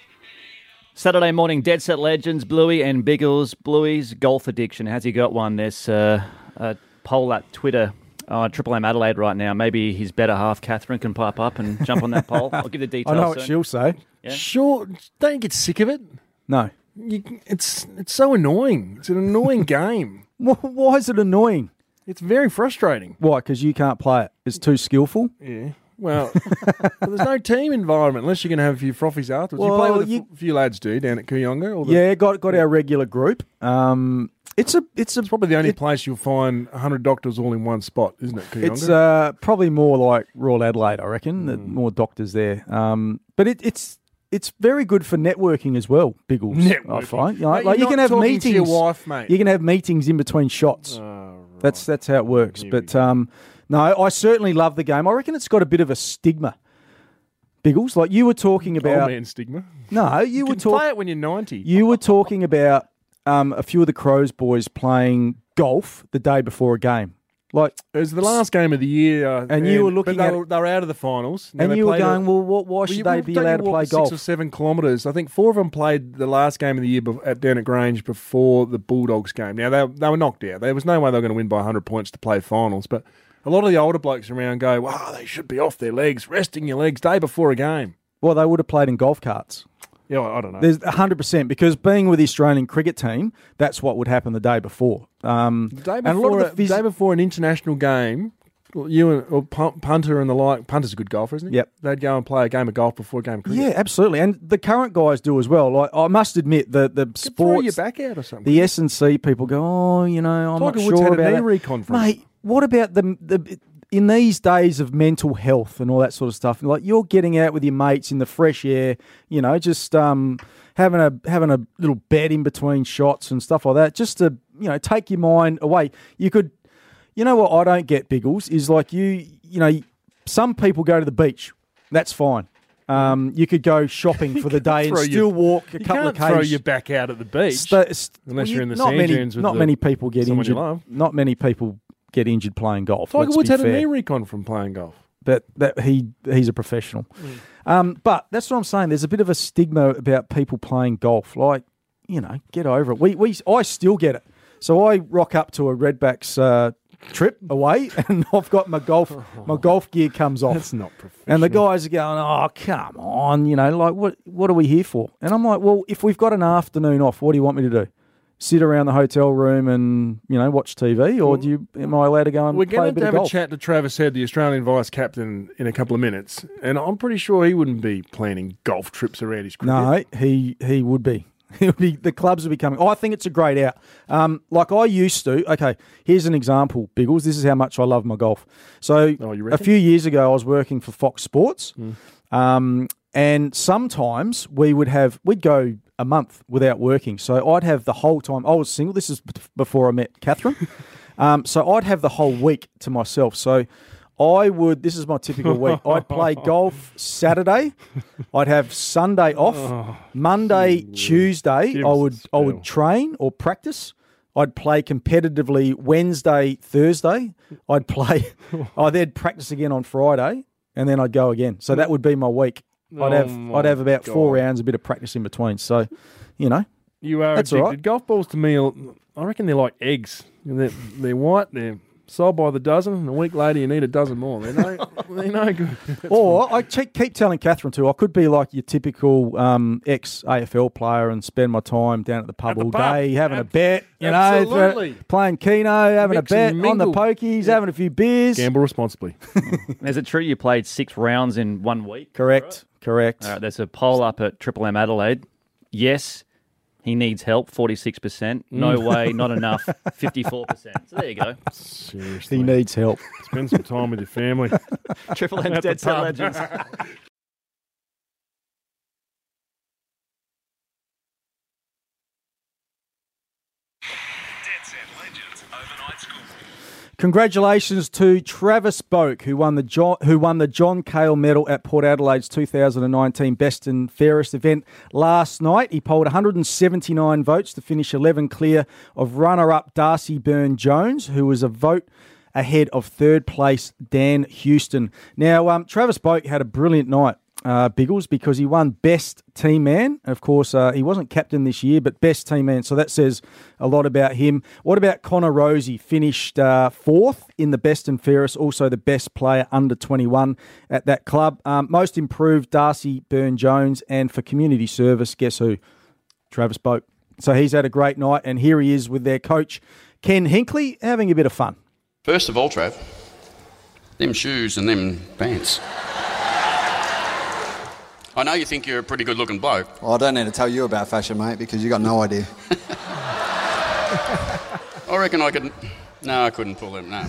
Saturday morning, Dead Set Legends, Bluey and Biggles. Bluey's golf addiction. Has he got one? There's uh, a poll at Twitter. Uh, Triple M Adelaide right now. Maybe his better half, Catherine, can pipe up and jump on that poll. I'll give the I details know what soon. she'll say. Yeah. Sure. Don't you get sick of it? No. You, it's it's so annoying. It's an annoying game. Wh- Why is it annoying? It's very frustrating. Why? Because you can't play it. It's too skillful. Yeah. Well, there's no team environment unless you're going to have a few frothies afterwards. you Well, play with a you- f- few lads, do, down at Kooyonga? Or the, Yeah, got got our regular group. Um, it's a it's a It's probably the only it- place you'll find one hundred doctors all in one spot, isn't it, Kooyonga? It's uh, probably more like Royal Adelaide, I reckon. Hmm. that More doctors there. Um, but it, it's it's very good for networking as well, Biggles. I Networking. find. You know, Mate, like you're you can not have talking to meetings. your wife, mate. You can have meetings in between shots. Oh, right. That's that's how it works. Here we But um, no, I certainly love the game. I reckon it's got a bit of a stigma. Biggles, like you were talking Old about. man stigma. No, you, You were can talking. play it when you're ninety. You were talking about um, a few of the Crows boys playing golf the day before a game. Like, It was the last game of the year. Uh, And you were looking but they at- were, they were out of the finals. Now and they you were played a- going, well, what, why Well, should you- they well, be don't you allowed to walk play six golf? or seven kilometres. I think four of them played the last game of the year bef- at down at Grange before the Bulldogs game. Now they they were knocked out. There was no way they were going to win by one hundred points to play finals. But a lot of the older blokes around go, "Wow, they should be off their legs, resting your legs day before a game." Well, they would have played in golf carts. Yeah, I don't know. There's one hundred percent because being with the Australian cricket team, that's what would happen the day before. Um, The day and a lot before, of the a phys- day before an international game, well, you and or Pun- Punter and the like. Punter's a good golfer, isn't he? Yep. They'd go and play a game of golf before a game of cricket. Yeah, absolutely. And the current guys do as well. Like I must admit, the the Could throw your sports, back out or something. the S and C people go, oh, you know, I'm Tiger not Woods sure had a about knee that. recon for him. Mate, what about the the in these days of mental health and all that sort of stuff? Like you're getting out with your mates in the fresh air, you know, just um, having a having a little bed in between shots and stuff like that, just to you know take your mind away. You could, you know, what I don't get, Biggles, is like you, you know, some people go to the beach. That's fine. Um, you could go shopping for the day and throw still your- walk a You couple can't of k's. throw your back out at the beach. St- st- Unless well, you're in the not sand many, dunes with Not the- many people get someone you injured. love. Not many people get injured playing golf. Tiger let's Woods be had a fair. knee recon from playing golf. But that he he's a professional. Um, but that's what I'm saying. There's a bit of a stigma about people playing golf. Like, you know, get over it. We we I still get it. So I rock up to a Redbacks uh, trip away, and I've got my golf my golf gear comes off. That's not professional. And the guys are going, "Oh, come on, you know, like what what are we here for?" And I'm like, "Well, if we've got an afternoon off, what do you want me to do? Sit around the hotel room and, you know, watch T V, or do you am I allowed to go and We're play a going bit to of have golf?" a chat to Travis Head, the Australian vice captain, in a couple of minutes, and I'm pretty sure he wouldn't be planning golf trips around his cricket. No, he he would be. He would be. The clubs would be coming. Oh, I think it's a great out. Um, like I used to. Okay, here's an example, Biggles. This is how much I love my golf. So Oh, you a reckon? few years ago, I was working for Fox Sports, um, and sometimes we would have we'd go a month without working. So I'd have the whole time. I was single. This is b- before I met Catherine. um, so I'd have the whole week to myself. So I would. This is my typical week. I'd play golf Saturday. I'd have Sunday off. Monday, Tuesday, Give I us a would I spell. would train or practice. I'd play competitively Wednesday, Thursday. I'd play. I'd then practice again on Friday, and then I'd go again. So that would be my week. I'd Oh have my I'd have about four God. rounds, a bit of practice in between. So, you know, You are That's addicted. all right. Golf balls to me, I reckon they're like eggs. They're, they're white, they're sold by the dozen, and a week later you need a dozen more. They're no, they're no good. or I keep keep telling Catherine too. I could be like your typical um, ex A F L player and spend my time down at the pub At the all pub. day, having Ab- a bet. You absolutely. know, thro- playing keno, having Mix a bet and on the mingle. pokies, having a few beers. Gamble responsibly. Is it true you played six rounds in one week? Correct, correct. All right, there's a poll up at Triple M Adelaide. Yes, he needs help, forty-six percent. No way, not enough, fifty-four percent. So there you go. Seriously. He needs help. Spend some time with your family. Triple M's At the Dead Set pub. Legends. Congratulations to Travis Boak, who won the John, who won the John Cale Medal at Port Adelaide's two thousand nineteen Best and Fairest event last night. He polled one hundred seventy-nine votes to finish eleven clear of runner-up Darcy Byrne-Jones, who was a vote ahead of third place Dan Houston. Now, um, Travis Boak had a brilliant night, uh, Biggles, because he won Best Team Man. Of course, uh, he wasn't captain this year, but Best Team Man, so that says a lot about him. What about Connor Rosie? Finished uh, fourth in the Best and Fairest, also the best player under twenty-one at that club. Um, most improved, Darcy Byrne-Jones, and for community service, guess who? Travis Boak. So he's had a great night, and here he is with their coach, Ken Hinkley, having a bit of fun. First of all, Trav, them shoes and them pants. I know you think you're a pretty good-looking bloke. Well, I don't need to tell you about fashion, mate, because you got no idea. I reckon I could... No, I couldn't pull them, no.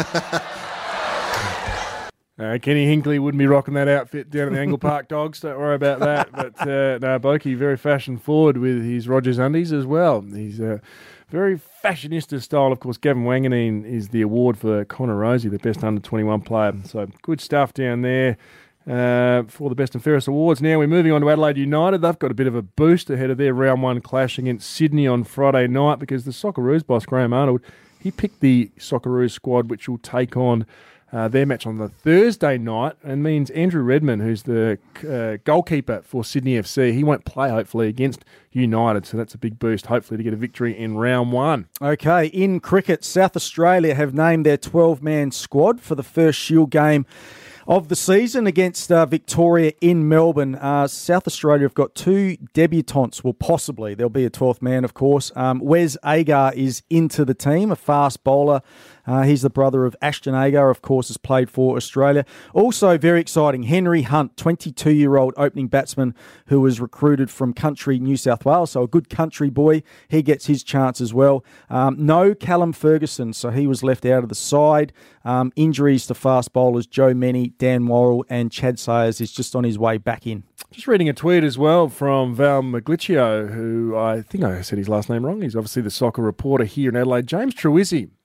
Uh, Kenny Hinkley wouldn't be rocking that outfit down at the Angle Park Dogs. Don't worry about that. But uh, no, Boakey, very fashion forward with his Rogers undies as well. He's uh, very fashionista style. Of course, Gavin Wanganeen is the award for Connor Rosie, the best under twenty-one player. So good stuff down there uh, for the Best and Fairest Awards. Now we're moving on to Adelaide United. They've got a bit of a boost ahead of their round one clash against Sydney on Friday night because the Socceroos boss, Graham Arnold, he picked the Socceroos squad which will take on Uh, their match on the Thursday night, and means Andrew Redmond, who's the uh, goalkeeper for Sydney F C, he won't play hopefully against United, so that's a big boost hopefully to get a victory in round one. Okay, in cricket, South Australia have named their twelve-man squad for the first Shield game of the season against uh, Victoria in Melbourne. Uh, South Australia have got two debutantes, well, possibly. There'll be a twelfth man, of course. Um, Wes Agar is into the team, a fast bowler. Uh, he's the brother of Ashton Agar, of course, has played for Australia. Also, very exciting, Henry Hunt, twenty-two-year-old opening batsman who was recruited from country New South Wales, so a good country boy. He gets his chance as well. Um, no Callum Ferguson, so he was left out of the side. Um, injuries to fast bowlers Joe Menny, Dan Worrell, and Chad Sayers is just on his way back in. Just reading a tweet as well from Val Maglicio, who I think I said his last name wrong. He's obviously the soccer reporter here in Adelaide. James Truizzi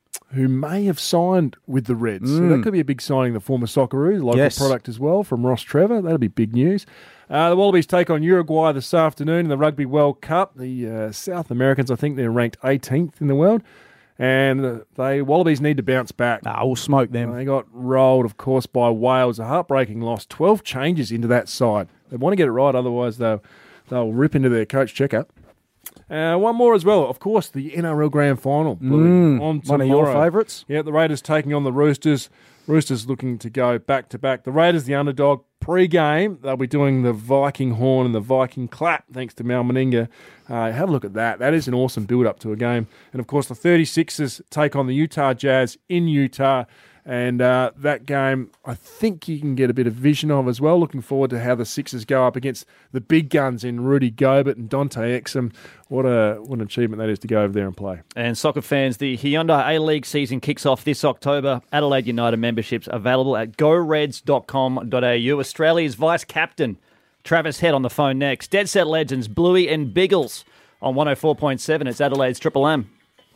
who may have signed with the Reds. Mm. So that could be a big signing, the former Socceroos, local yes. product as well, from Ross Trevor. That'll be big news. Uh, the Wallabies take on Uruguay this afternoon in the Rugby World Cup. The uh, South Americans, I think they're ranked eighteenth in the world. And uh, they Wallabies need to bounce back. Nah, we'll smoke them. They got rolled, of course, by Wales. A heartbreaking loss. twelve changes into that side. They want to get it right, otherwise they'll, they'll rip into their coach checkup. Uh, one more as well, of course, the N R L Grand Final. Mm, on one of your favourites. Yeah, the Raiders taking on the Roosters. Roosters looking to go back-to-back. The Raiders, the underdog, pre-game, they'll be doing the Viking horn and the Viking clap, thanks to Mal Meninga. Uh, have a look at that. That is an awesome build-up to a game. And, of course, the thirty-sixers take on the Utah Jazz in Utah. And uh, that game, I think you can get a bit of vision of as well. Looking forward to how the Sixers go up against the big guns in Rudy Gobert and Dante Exum. What a what an achievement that is to go over there and play. And soccer fans, the Hyundai A-League season kicks off this October. Adelaide United memberships available at go reds dot com dot a u. Australia's vice-captain, Travis Head, on the phone next. Dead Set Legends, Bluey and Biggles on one oh four point seven. It's Adelaide's Triple M.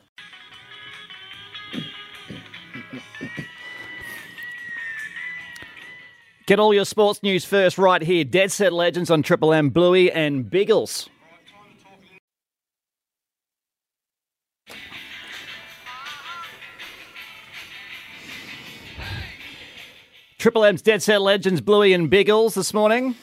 Get all your sports news first right here. Dead Set Legends on Triple M, Bluey and Biggles. Triple M's Dead Set Legends, Bluey and Biggles this morning.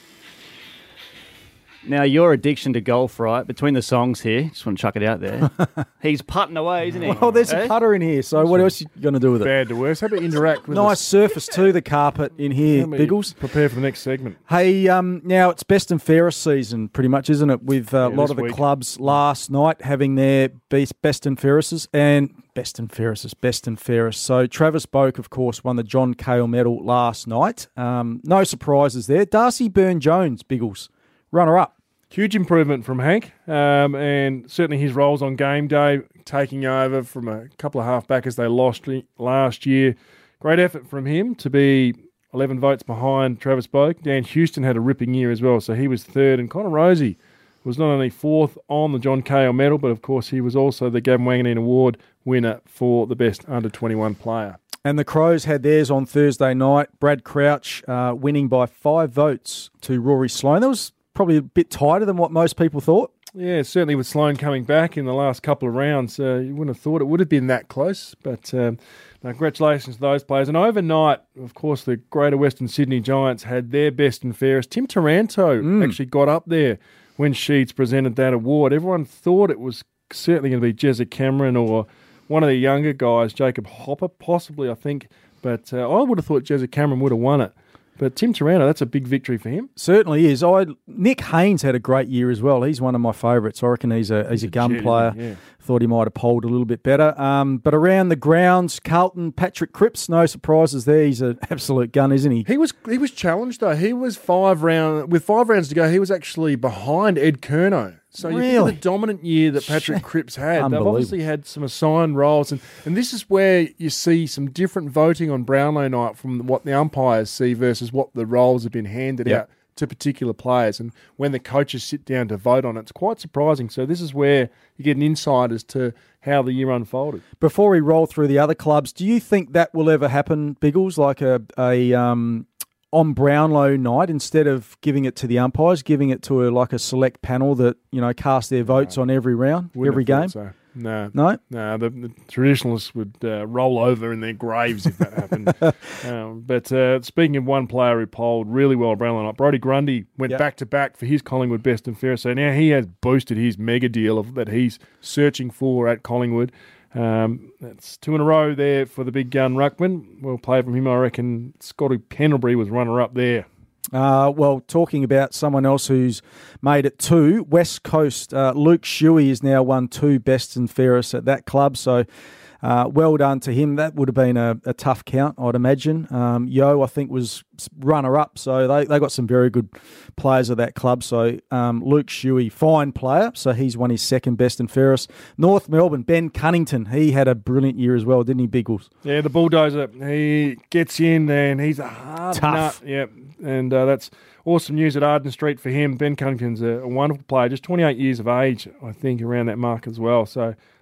Now, your addiction to golf, right, between the songs here, just want to chuck it out there. He's putting away, isn't he? Well, there's eh? a putter in here, so what else are you going to do with it? Bad to worse. How about interact with Nice us? surface too, the carpet in here, Biggles. Prepare for the next segment. Hey, um, now it's best and fairest season, pretty much, isn't it? With uh, a Yeah, lot this of the week. clubs last night having their best, best and fairest and best and fairest, best and fairest. So Travis Boak, of course, won the John Cale Medal last night. Um, no surprises there. Darcy Byrne-Jones, Biggles, runner-up. Huge improvement from Hank, um, and certainly his roles on game day, taking over from a couple of half-backers they lost last year. Great effort from him to be eleven votes behind Travis Boak. Dan Houston had a ripping year as well, so he was third, and Connor Rosie was not only fourth on the John Cale Medal, but of course he was also the Gavin Wanganeen Award winner for the best under twenty-one player. And the Crows had theirs on Thursday night. Brad Crouch uh, winning by five votes to Rory Sloane. That was probably a bit tighter than what most people thought. Yeah, certainly with Sloane coming back in the last couple of rounds, uh, you wouldn't have thought it would have been that close. But um, no, congratulations to those players. And overnight, of course, the Greater Western Sydney Giants had their best and fairest. Tim Taranto mm. actually got up there when Sheeds presented that award. Everyone thought it was certainly going to be Jezza Cameron or one of the younger guys, Jacob Hopper, possibly, I think. But uh, I would have thought Jezza Cameron would have won it. But Tim Taranto, that's a big victory for him. Certainly is. I Nick Haynes had a great year as well. He's one of my favourites. I reckon he's a he's a gun Jet, player. yeah. Thought he might have polled a little bit better. Um, but around the grounds, Carlton, Patrick Cripps, no surprises there. He's an absolute gun, isn't he? He was he was challenged though. He was five round with five rounds to go. He was actually behind Ed Curnow. So you think of Really? the dominant year that Patrick Cripps had. They've Unbelievable. obviously had some assigned roles, and, and this is where you see some different voting on Brownlow night from what the umpires see versus what the roles have been handed Yep. out to particular players. And when the coaches sit down to vote on it, it's quite surprising. So this is where you get an insight as to how the year unfolded. Before we roll through the other clubs, do you think that will ever happen, Biggles, like a, a um, on Brownlow night, instead of giving it to the umpires, giving it to a, like a select panel that, you know, cast their votes on every round, Wouldn't every have game? thought so. No, No? no. The, the traditionalists would uh, roll over in their graves if that happened. um, but uh, speaking of one player who polled really well at Brownlow night, Brodie Grundy went Yep. back to back for his Collingwood best and fairest. So now he has boosted his mega deal of, that he's searching for at Collingwood. Um, that's two in a row there for the big gun ruckman. Well played from him, I reckon. Scotty Pendlebury was runner up there. Uh, well, talking about someone else who's made it two, West Coast, uh, Luke Shuey has now won two best and fairest at that club, so uh, well done to him. That would have been a, a tough count, I'd imagine. Um, Yo, I think, was runner-up, so they, they got some very good players at that club. So um, Luke Shuey, fine player, so he's won his second best and fairest. North Melbourne, Ben Cunnington, he had a brilliant year as well, didn't he, Biggles? Yeah, the bulldozer. He gets in and he's a hard Tough. nut. Yep, and uh, that's awesome news at Arden Street for him. Ben Cunnington's a, a wonderful player, just twenty-eight years of age, I think, around that mark as well. So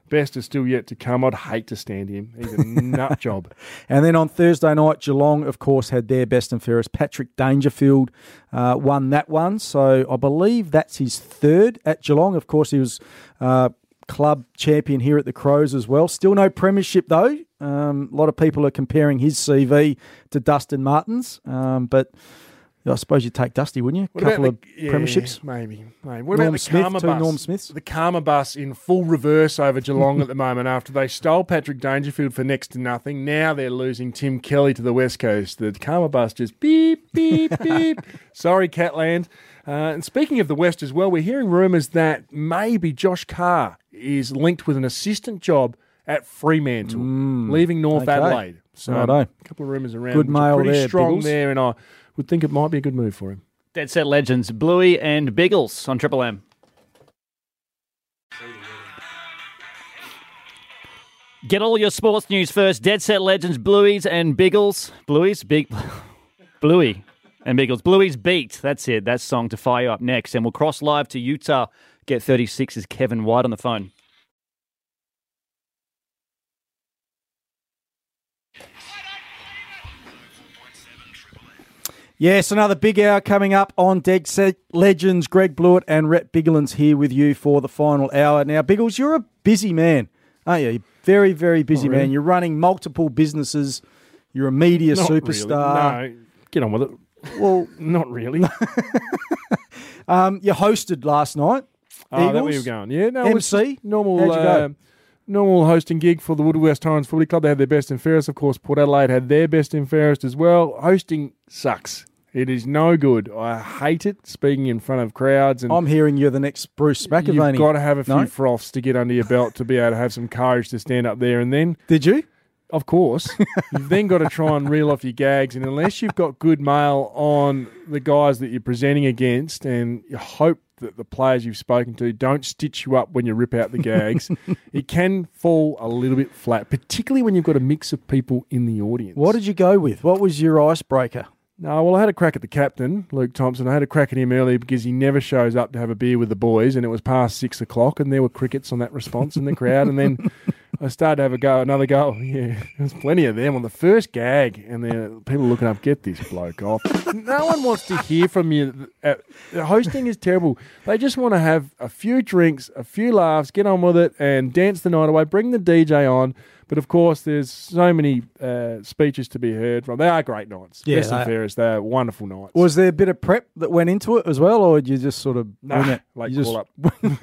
best is still yet to come. I'd hate to stand him. He's a nut job. And then on Thursday night, Geelong, of course, had their best and fairest. Patrick Dangerfield uh, won that one. So I believe that's his third at Geelong. Of course, he was uh, club champion here at the Crows as well. Still no premiership, though. Um, a lot of people are comparing his C V to Dustin Martin's. Um, but I suppose you'd take Dusty, wouldn't you? A couple the, of yeah, premierships? Maybe. maybe. What Norm about the Smith, Karma two bus? Norm Smiths? The Karma bus in full reverse over Geelong at the moment after they stole Patrick Dangerfield for next to nothing. Now they're losing Tim Kelly to the West Coast. The Karma bus just beep, beep, beep. Sorry, Catland. Uh, and speaking of the West as well, we're hearing rumours that maybe Josh Carr is linked with an assistant job at Fremantle, mm, leaving North okay. Adelaide. So Righto. um, a couple of rumours around. Good mail pretty there, strong Biggles. there, and I would think it might be a good move for him. Dead Set Legends, Bluey and Biggles on Triple M. Get all your sports news first. Dead Set Legends, Blueys and Biggles. Blueys? Big... Bluey and Biggles. Bluey's Beat. That's it. That song to fire you up next. And we'll cross live to Utah. Get thirty-six's Kevin White on the phone. Yes, another big hour coming up on Dead Set Legends. Greg Blewett and Rhett Biggelan's here with you for the final hour. Now, Biggles, you're a busy man, aren't you? You're very, very busy Not really. man. You're running multiple businesses. You're a media Not superstar. Really. No, get on with it. Well, not really. um, you hosted last night. Oh, Eagles. that where you were going. Yeah, no, M C. it was just normal. How'd you go? Uh, normal hosting gig for the Wood West Torrens Footy Club. They had their best and fairest. Of course, Port Adelaide had their best and fairest as well. Hosting sucks. It is no good. I hate it, speaking in front of crowds. And I'm hearing you're the next Bruce McAvaney. You've got to have a few No? froths to get under your belt to be able to have some courage to stand up there. And then, Did you? of course, you've then got to try and reel off your gags. And unless you've got good mail on the guys that you're presenting against, and you hope that the players you've spoken to don't stitch you up when you rip out the gags, it can fall a little bit flat, particularly when you've got a mix of people in the audience. What did you go with? What was your icebreaker? No, well, I had a crack at the captain, Luke Thompson. I had a crack at him earlier because he never shows up to have a beer with the boys, and it was past six o'clock, and there were crickets on that response in the crowd. And then I started to have a go, another go. Yeah, there's plenty of them on the first gag, and then people looking up, get this bloke off. No one wants to hear from you. Uh, hosting is terrible. They just want to have a few drinks, a few laughs, get on with it, and dance the night away. Bring the D J on. But, of course, there's so many uh, speeches to be heard from. They are great nights. Yeah, Best and they- fairest. They are wonderful nights. Was there a bit of prep that went into it as well, or did you just sort of Nah, wing it? late You call just-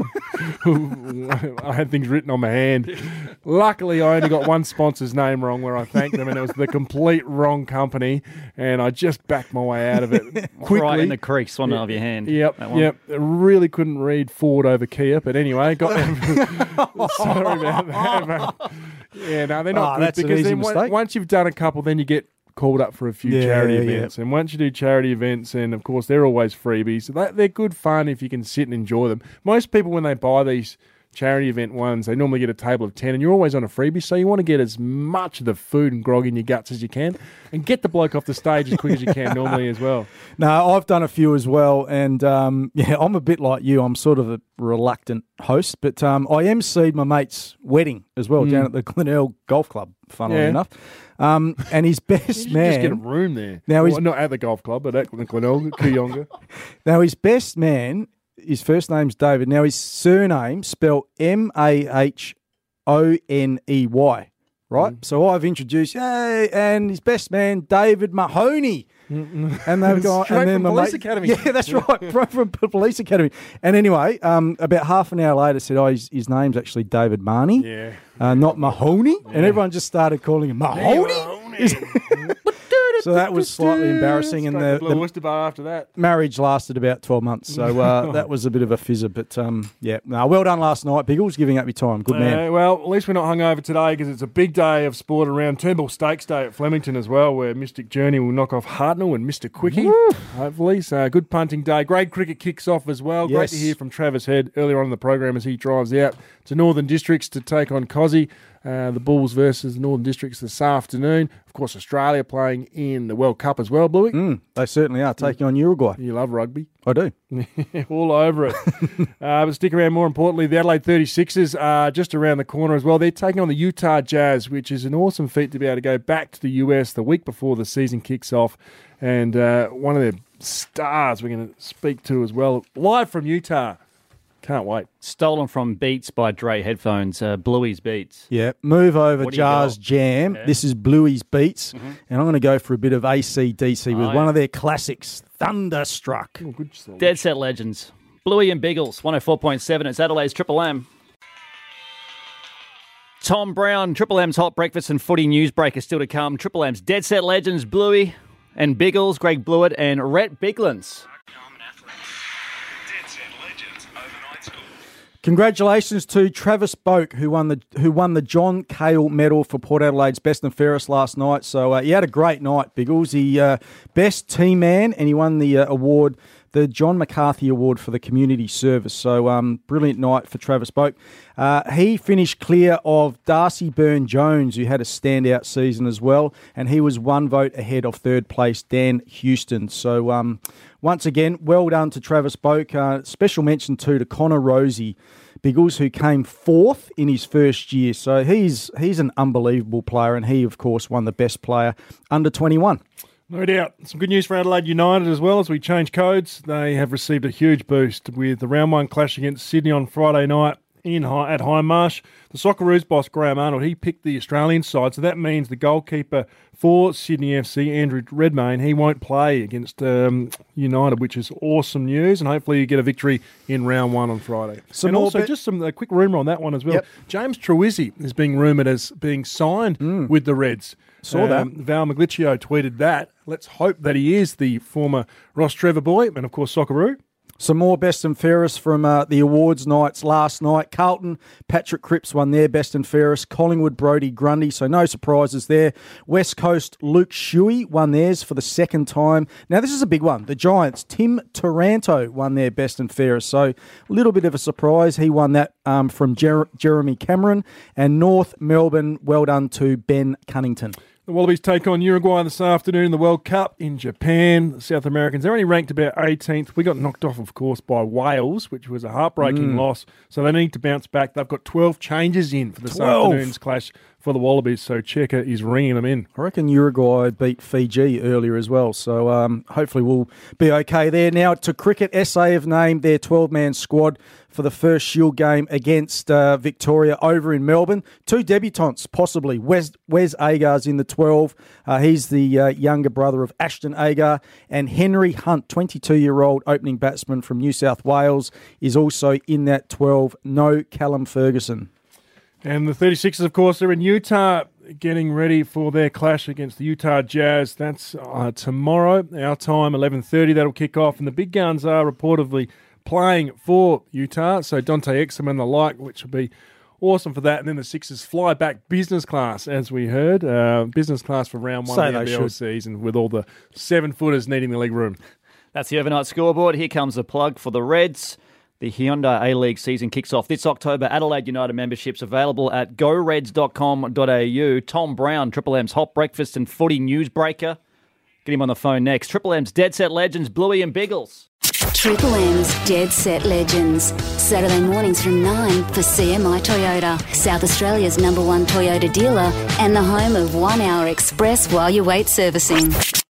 up. I had things written on my hand. Luckily, I only got one sponsor's name wrong where I thanked them, and it was the complete wrong company, and I just backed my way out of it quickly. Right in the crease, one of your hand. Yep, That one. yep. I really couldn't read Ford over Kia, but anyway, got Sorry about that, mate. Yeah, no, they're not Oh, good that's an because easy then on- mistake. once you've done a couple, then you get called up for a few Yeah, charity yeah. events. And once you do charity events, and of course they're always freebies, so that, they're good fun if you can sit and enjoy them. Most people, when they buy these charity event ones, they normally get a table of ten, and you're always on a freebie, so you want to get as much of the food and grog in your guts as you can, and get the bloke off the stage as quick as you can normally as well. No, I've done a few as well, and um, yeah, I'm a bit like you. I'm sort of a reluctant host, but um, I emceed my mate's wedding as well down at the Glenelg Golf Club, funnily Yeah. enough. Um, and his best You should man, just get a room there. Now he's- well, not at the golf club, but at the Glenelg, Kooyonga. now his best man, his first name's David. Now his surname spelled M A H O N E Y, right? Mm. So I've introduced, hey, and his best man, David Mahoney. And they've gone, Straight and then from my Police mate- Academy. Yeah, that's right, from, from Police Academy. And anyway, um, about half an hour later, said, "Oh, his, his name's actually David Marnie, Yeah. uh, not Mahoney." And everyone just started calling him Mahoney. So that was slightly embarrassing, and Straight the, to Blue the Oyster Bar after that. marriage lasted about twelve months. So uh, that was a bit of a fizzer. But um, yeah, no, well done last night, Biggles, giving up your time. Good man. Uh, well, at least we're not hungover today because it's a big day of sport around Turnbull Stakes Day at Flemington as well, where Mystic Journey will knock off Hartnell and Mister Quickie, hopefully. So good punting day. Grade cricket kicks off as well. Great Yes. to hear from Travis Head earlier on in the program as he drives out to Northern Districts to take on Cozzy. Uh, the Bulls versus the Northern Districts this afternoon. Of course, Australia playing in the World Cup as well, Bluey. Mm, they certainly are, taking on Uruguay. You love rugby. I do. All over it. uh, but stick around, more importantly, the Adelaide thirty-sixers are just around the corner as well. They're taking on the Utah Jazz, which is an awesome feat to be able to go back to the U S the week before the season kicks off. And uh, one of their stars we're going to speak to as well, live from Utah. Can't wait. Stolen from Beats by Dre headphones, uh, Bluey's Beats. Yeah, move over What do you Jars got? Jam. Yeah. This is Bluey's Beats, Mhm. and I'm going to go for a bit of A C D C with Oh, one yeah. of their classics, Thunderstruck. Oh, good song. Dead Set Legends. Bluey and Biggles, one oh four point seven. It's Adelaide's Triple M. Tom Brown, Triple M's Hot Breakfast and Footy Newsbreaker still to come. Triple M's Dead Set Legends, Bluey and Biggles, Greg Blewett and Rhett Biglands. Congratulations to Travis Boak, who won the who won the John Cale Medal for Port Adelaide's Best and Fairest last night. So uh, he had a great night, Biggles. He uh, best team man, and he won the uh, award, the John McCarthy Award for the community service. So um, brilliant night for Travis Boak. Uh, he finished clear of Darcy Byrne-Jones, who had a standout season as well, and he was one vote ahead of third place Dan Houston. So um, once again, well done to Travis Boak. Uh, special mention too to Connor Rosie, Biggles, who came fourth in his first year. So he's he's an unbelievable player, and he, of course, won the best player under twenty-one. No doubt. Some good news for Adelaide United as well as we change codes. They have received a huge boost with the round one clash against Sydney on Friday night in High, at Hindmarsh. The Socceroos boss, Graham Arnold, he picked the Australian side, so that means the goalkeeper for Sydney F C, Andrew Redmayne, he won't play against um, United, which is awesome news, and hopefully you get a victory in round one on Friday. Some and more also, bet- just some a quick rumour on that one as well. Yep. James Truizzi is being rumoured as being signed Mm. with the Reds. Saw that. Um, Val Maglicio tweeted that. Let's hope that he is the former Ross Trevor boy, and of course Socceroo. Some more best and fairest from uh, the awards nights last night. Carlton, Patrick Cripps won their best and fairest. Collingwood, Brodie Grundy, so no surprises there. West Coast, Luke Shuey won theirs for the second time. Now, this is a big one. The Giants, Tim Taranto won their best and fairest, so a little bit of a surprise. He won that um, from Jer- Jeremy Cameron. And North Melbourne, well done to Ben Cunnington. The Wallabies take on Uruguay this afternoon in the World Cup in Japan. The South Americans, they're only ranked about eighteenth. We got knocked off, of course, by Wales, which was a heartbreaking Mm. loss. So they need to bounce back. They've got twelve changes in for this twelve afternoon's clash for the Wallabies. So Checker is ringing them in. I reckon Uruguay beat Fiji earlier as well, so um, hopefully we'll be okay there. Now to cricket, S A have named their twelve-man squad for the first Shield game against uh, Victoria over in Melbourne. Two debutants, possibly. Wes, Wes Agar's in the twelve. Uh, he's the uh, younger brother of Ashton Agar. And Henry Hunt, twenty-two-year-old opening batsman from New South Wales, is also in that twelve. No Callum Ferguson. And the thirty-sixers, of course, are in Utah getting ready for their clash against the Utah Jazz. That's uh, tomorrow, our time, eleven thirty. That'll kick off. And the big guns are reportedly playing for Utah. So Dante Exum and the like, which will be awesome for that. And then the Sixers fly back business class, as we heard. Uh, business class for round one So of the they N B L should. season with all the seven-footers needing the leg room. That's the overnight scoreboard. Here comes the plug for the Reds. The Hyundai A-League season kicks off this October. Adelaide United memberships available at go reds dot com dot a u. Tom Brown, Triple M's Hot Breakfast and Footy Newsbreaker. Get him on the phone next. Triple M's Dead Set Legends, Bluey and Biggles. Triple M's Dead Set Legends. Saturday mornings from nine for C M I Toyota, South Australia's number one Toyota dealer and the home of one hour express while you wait servicing.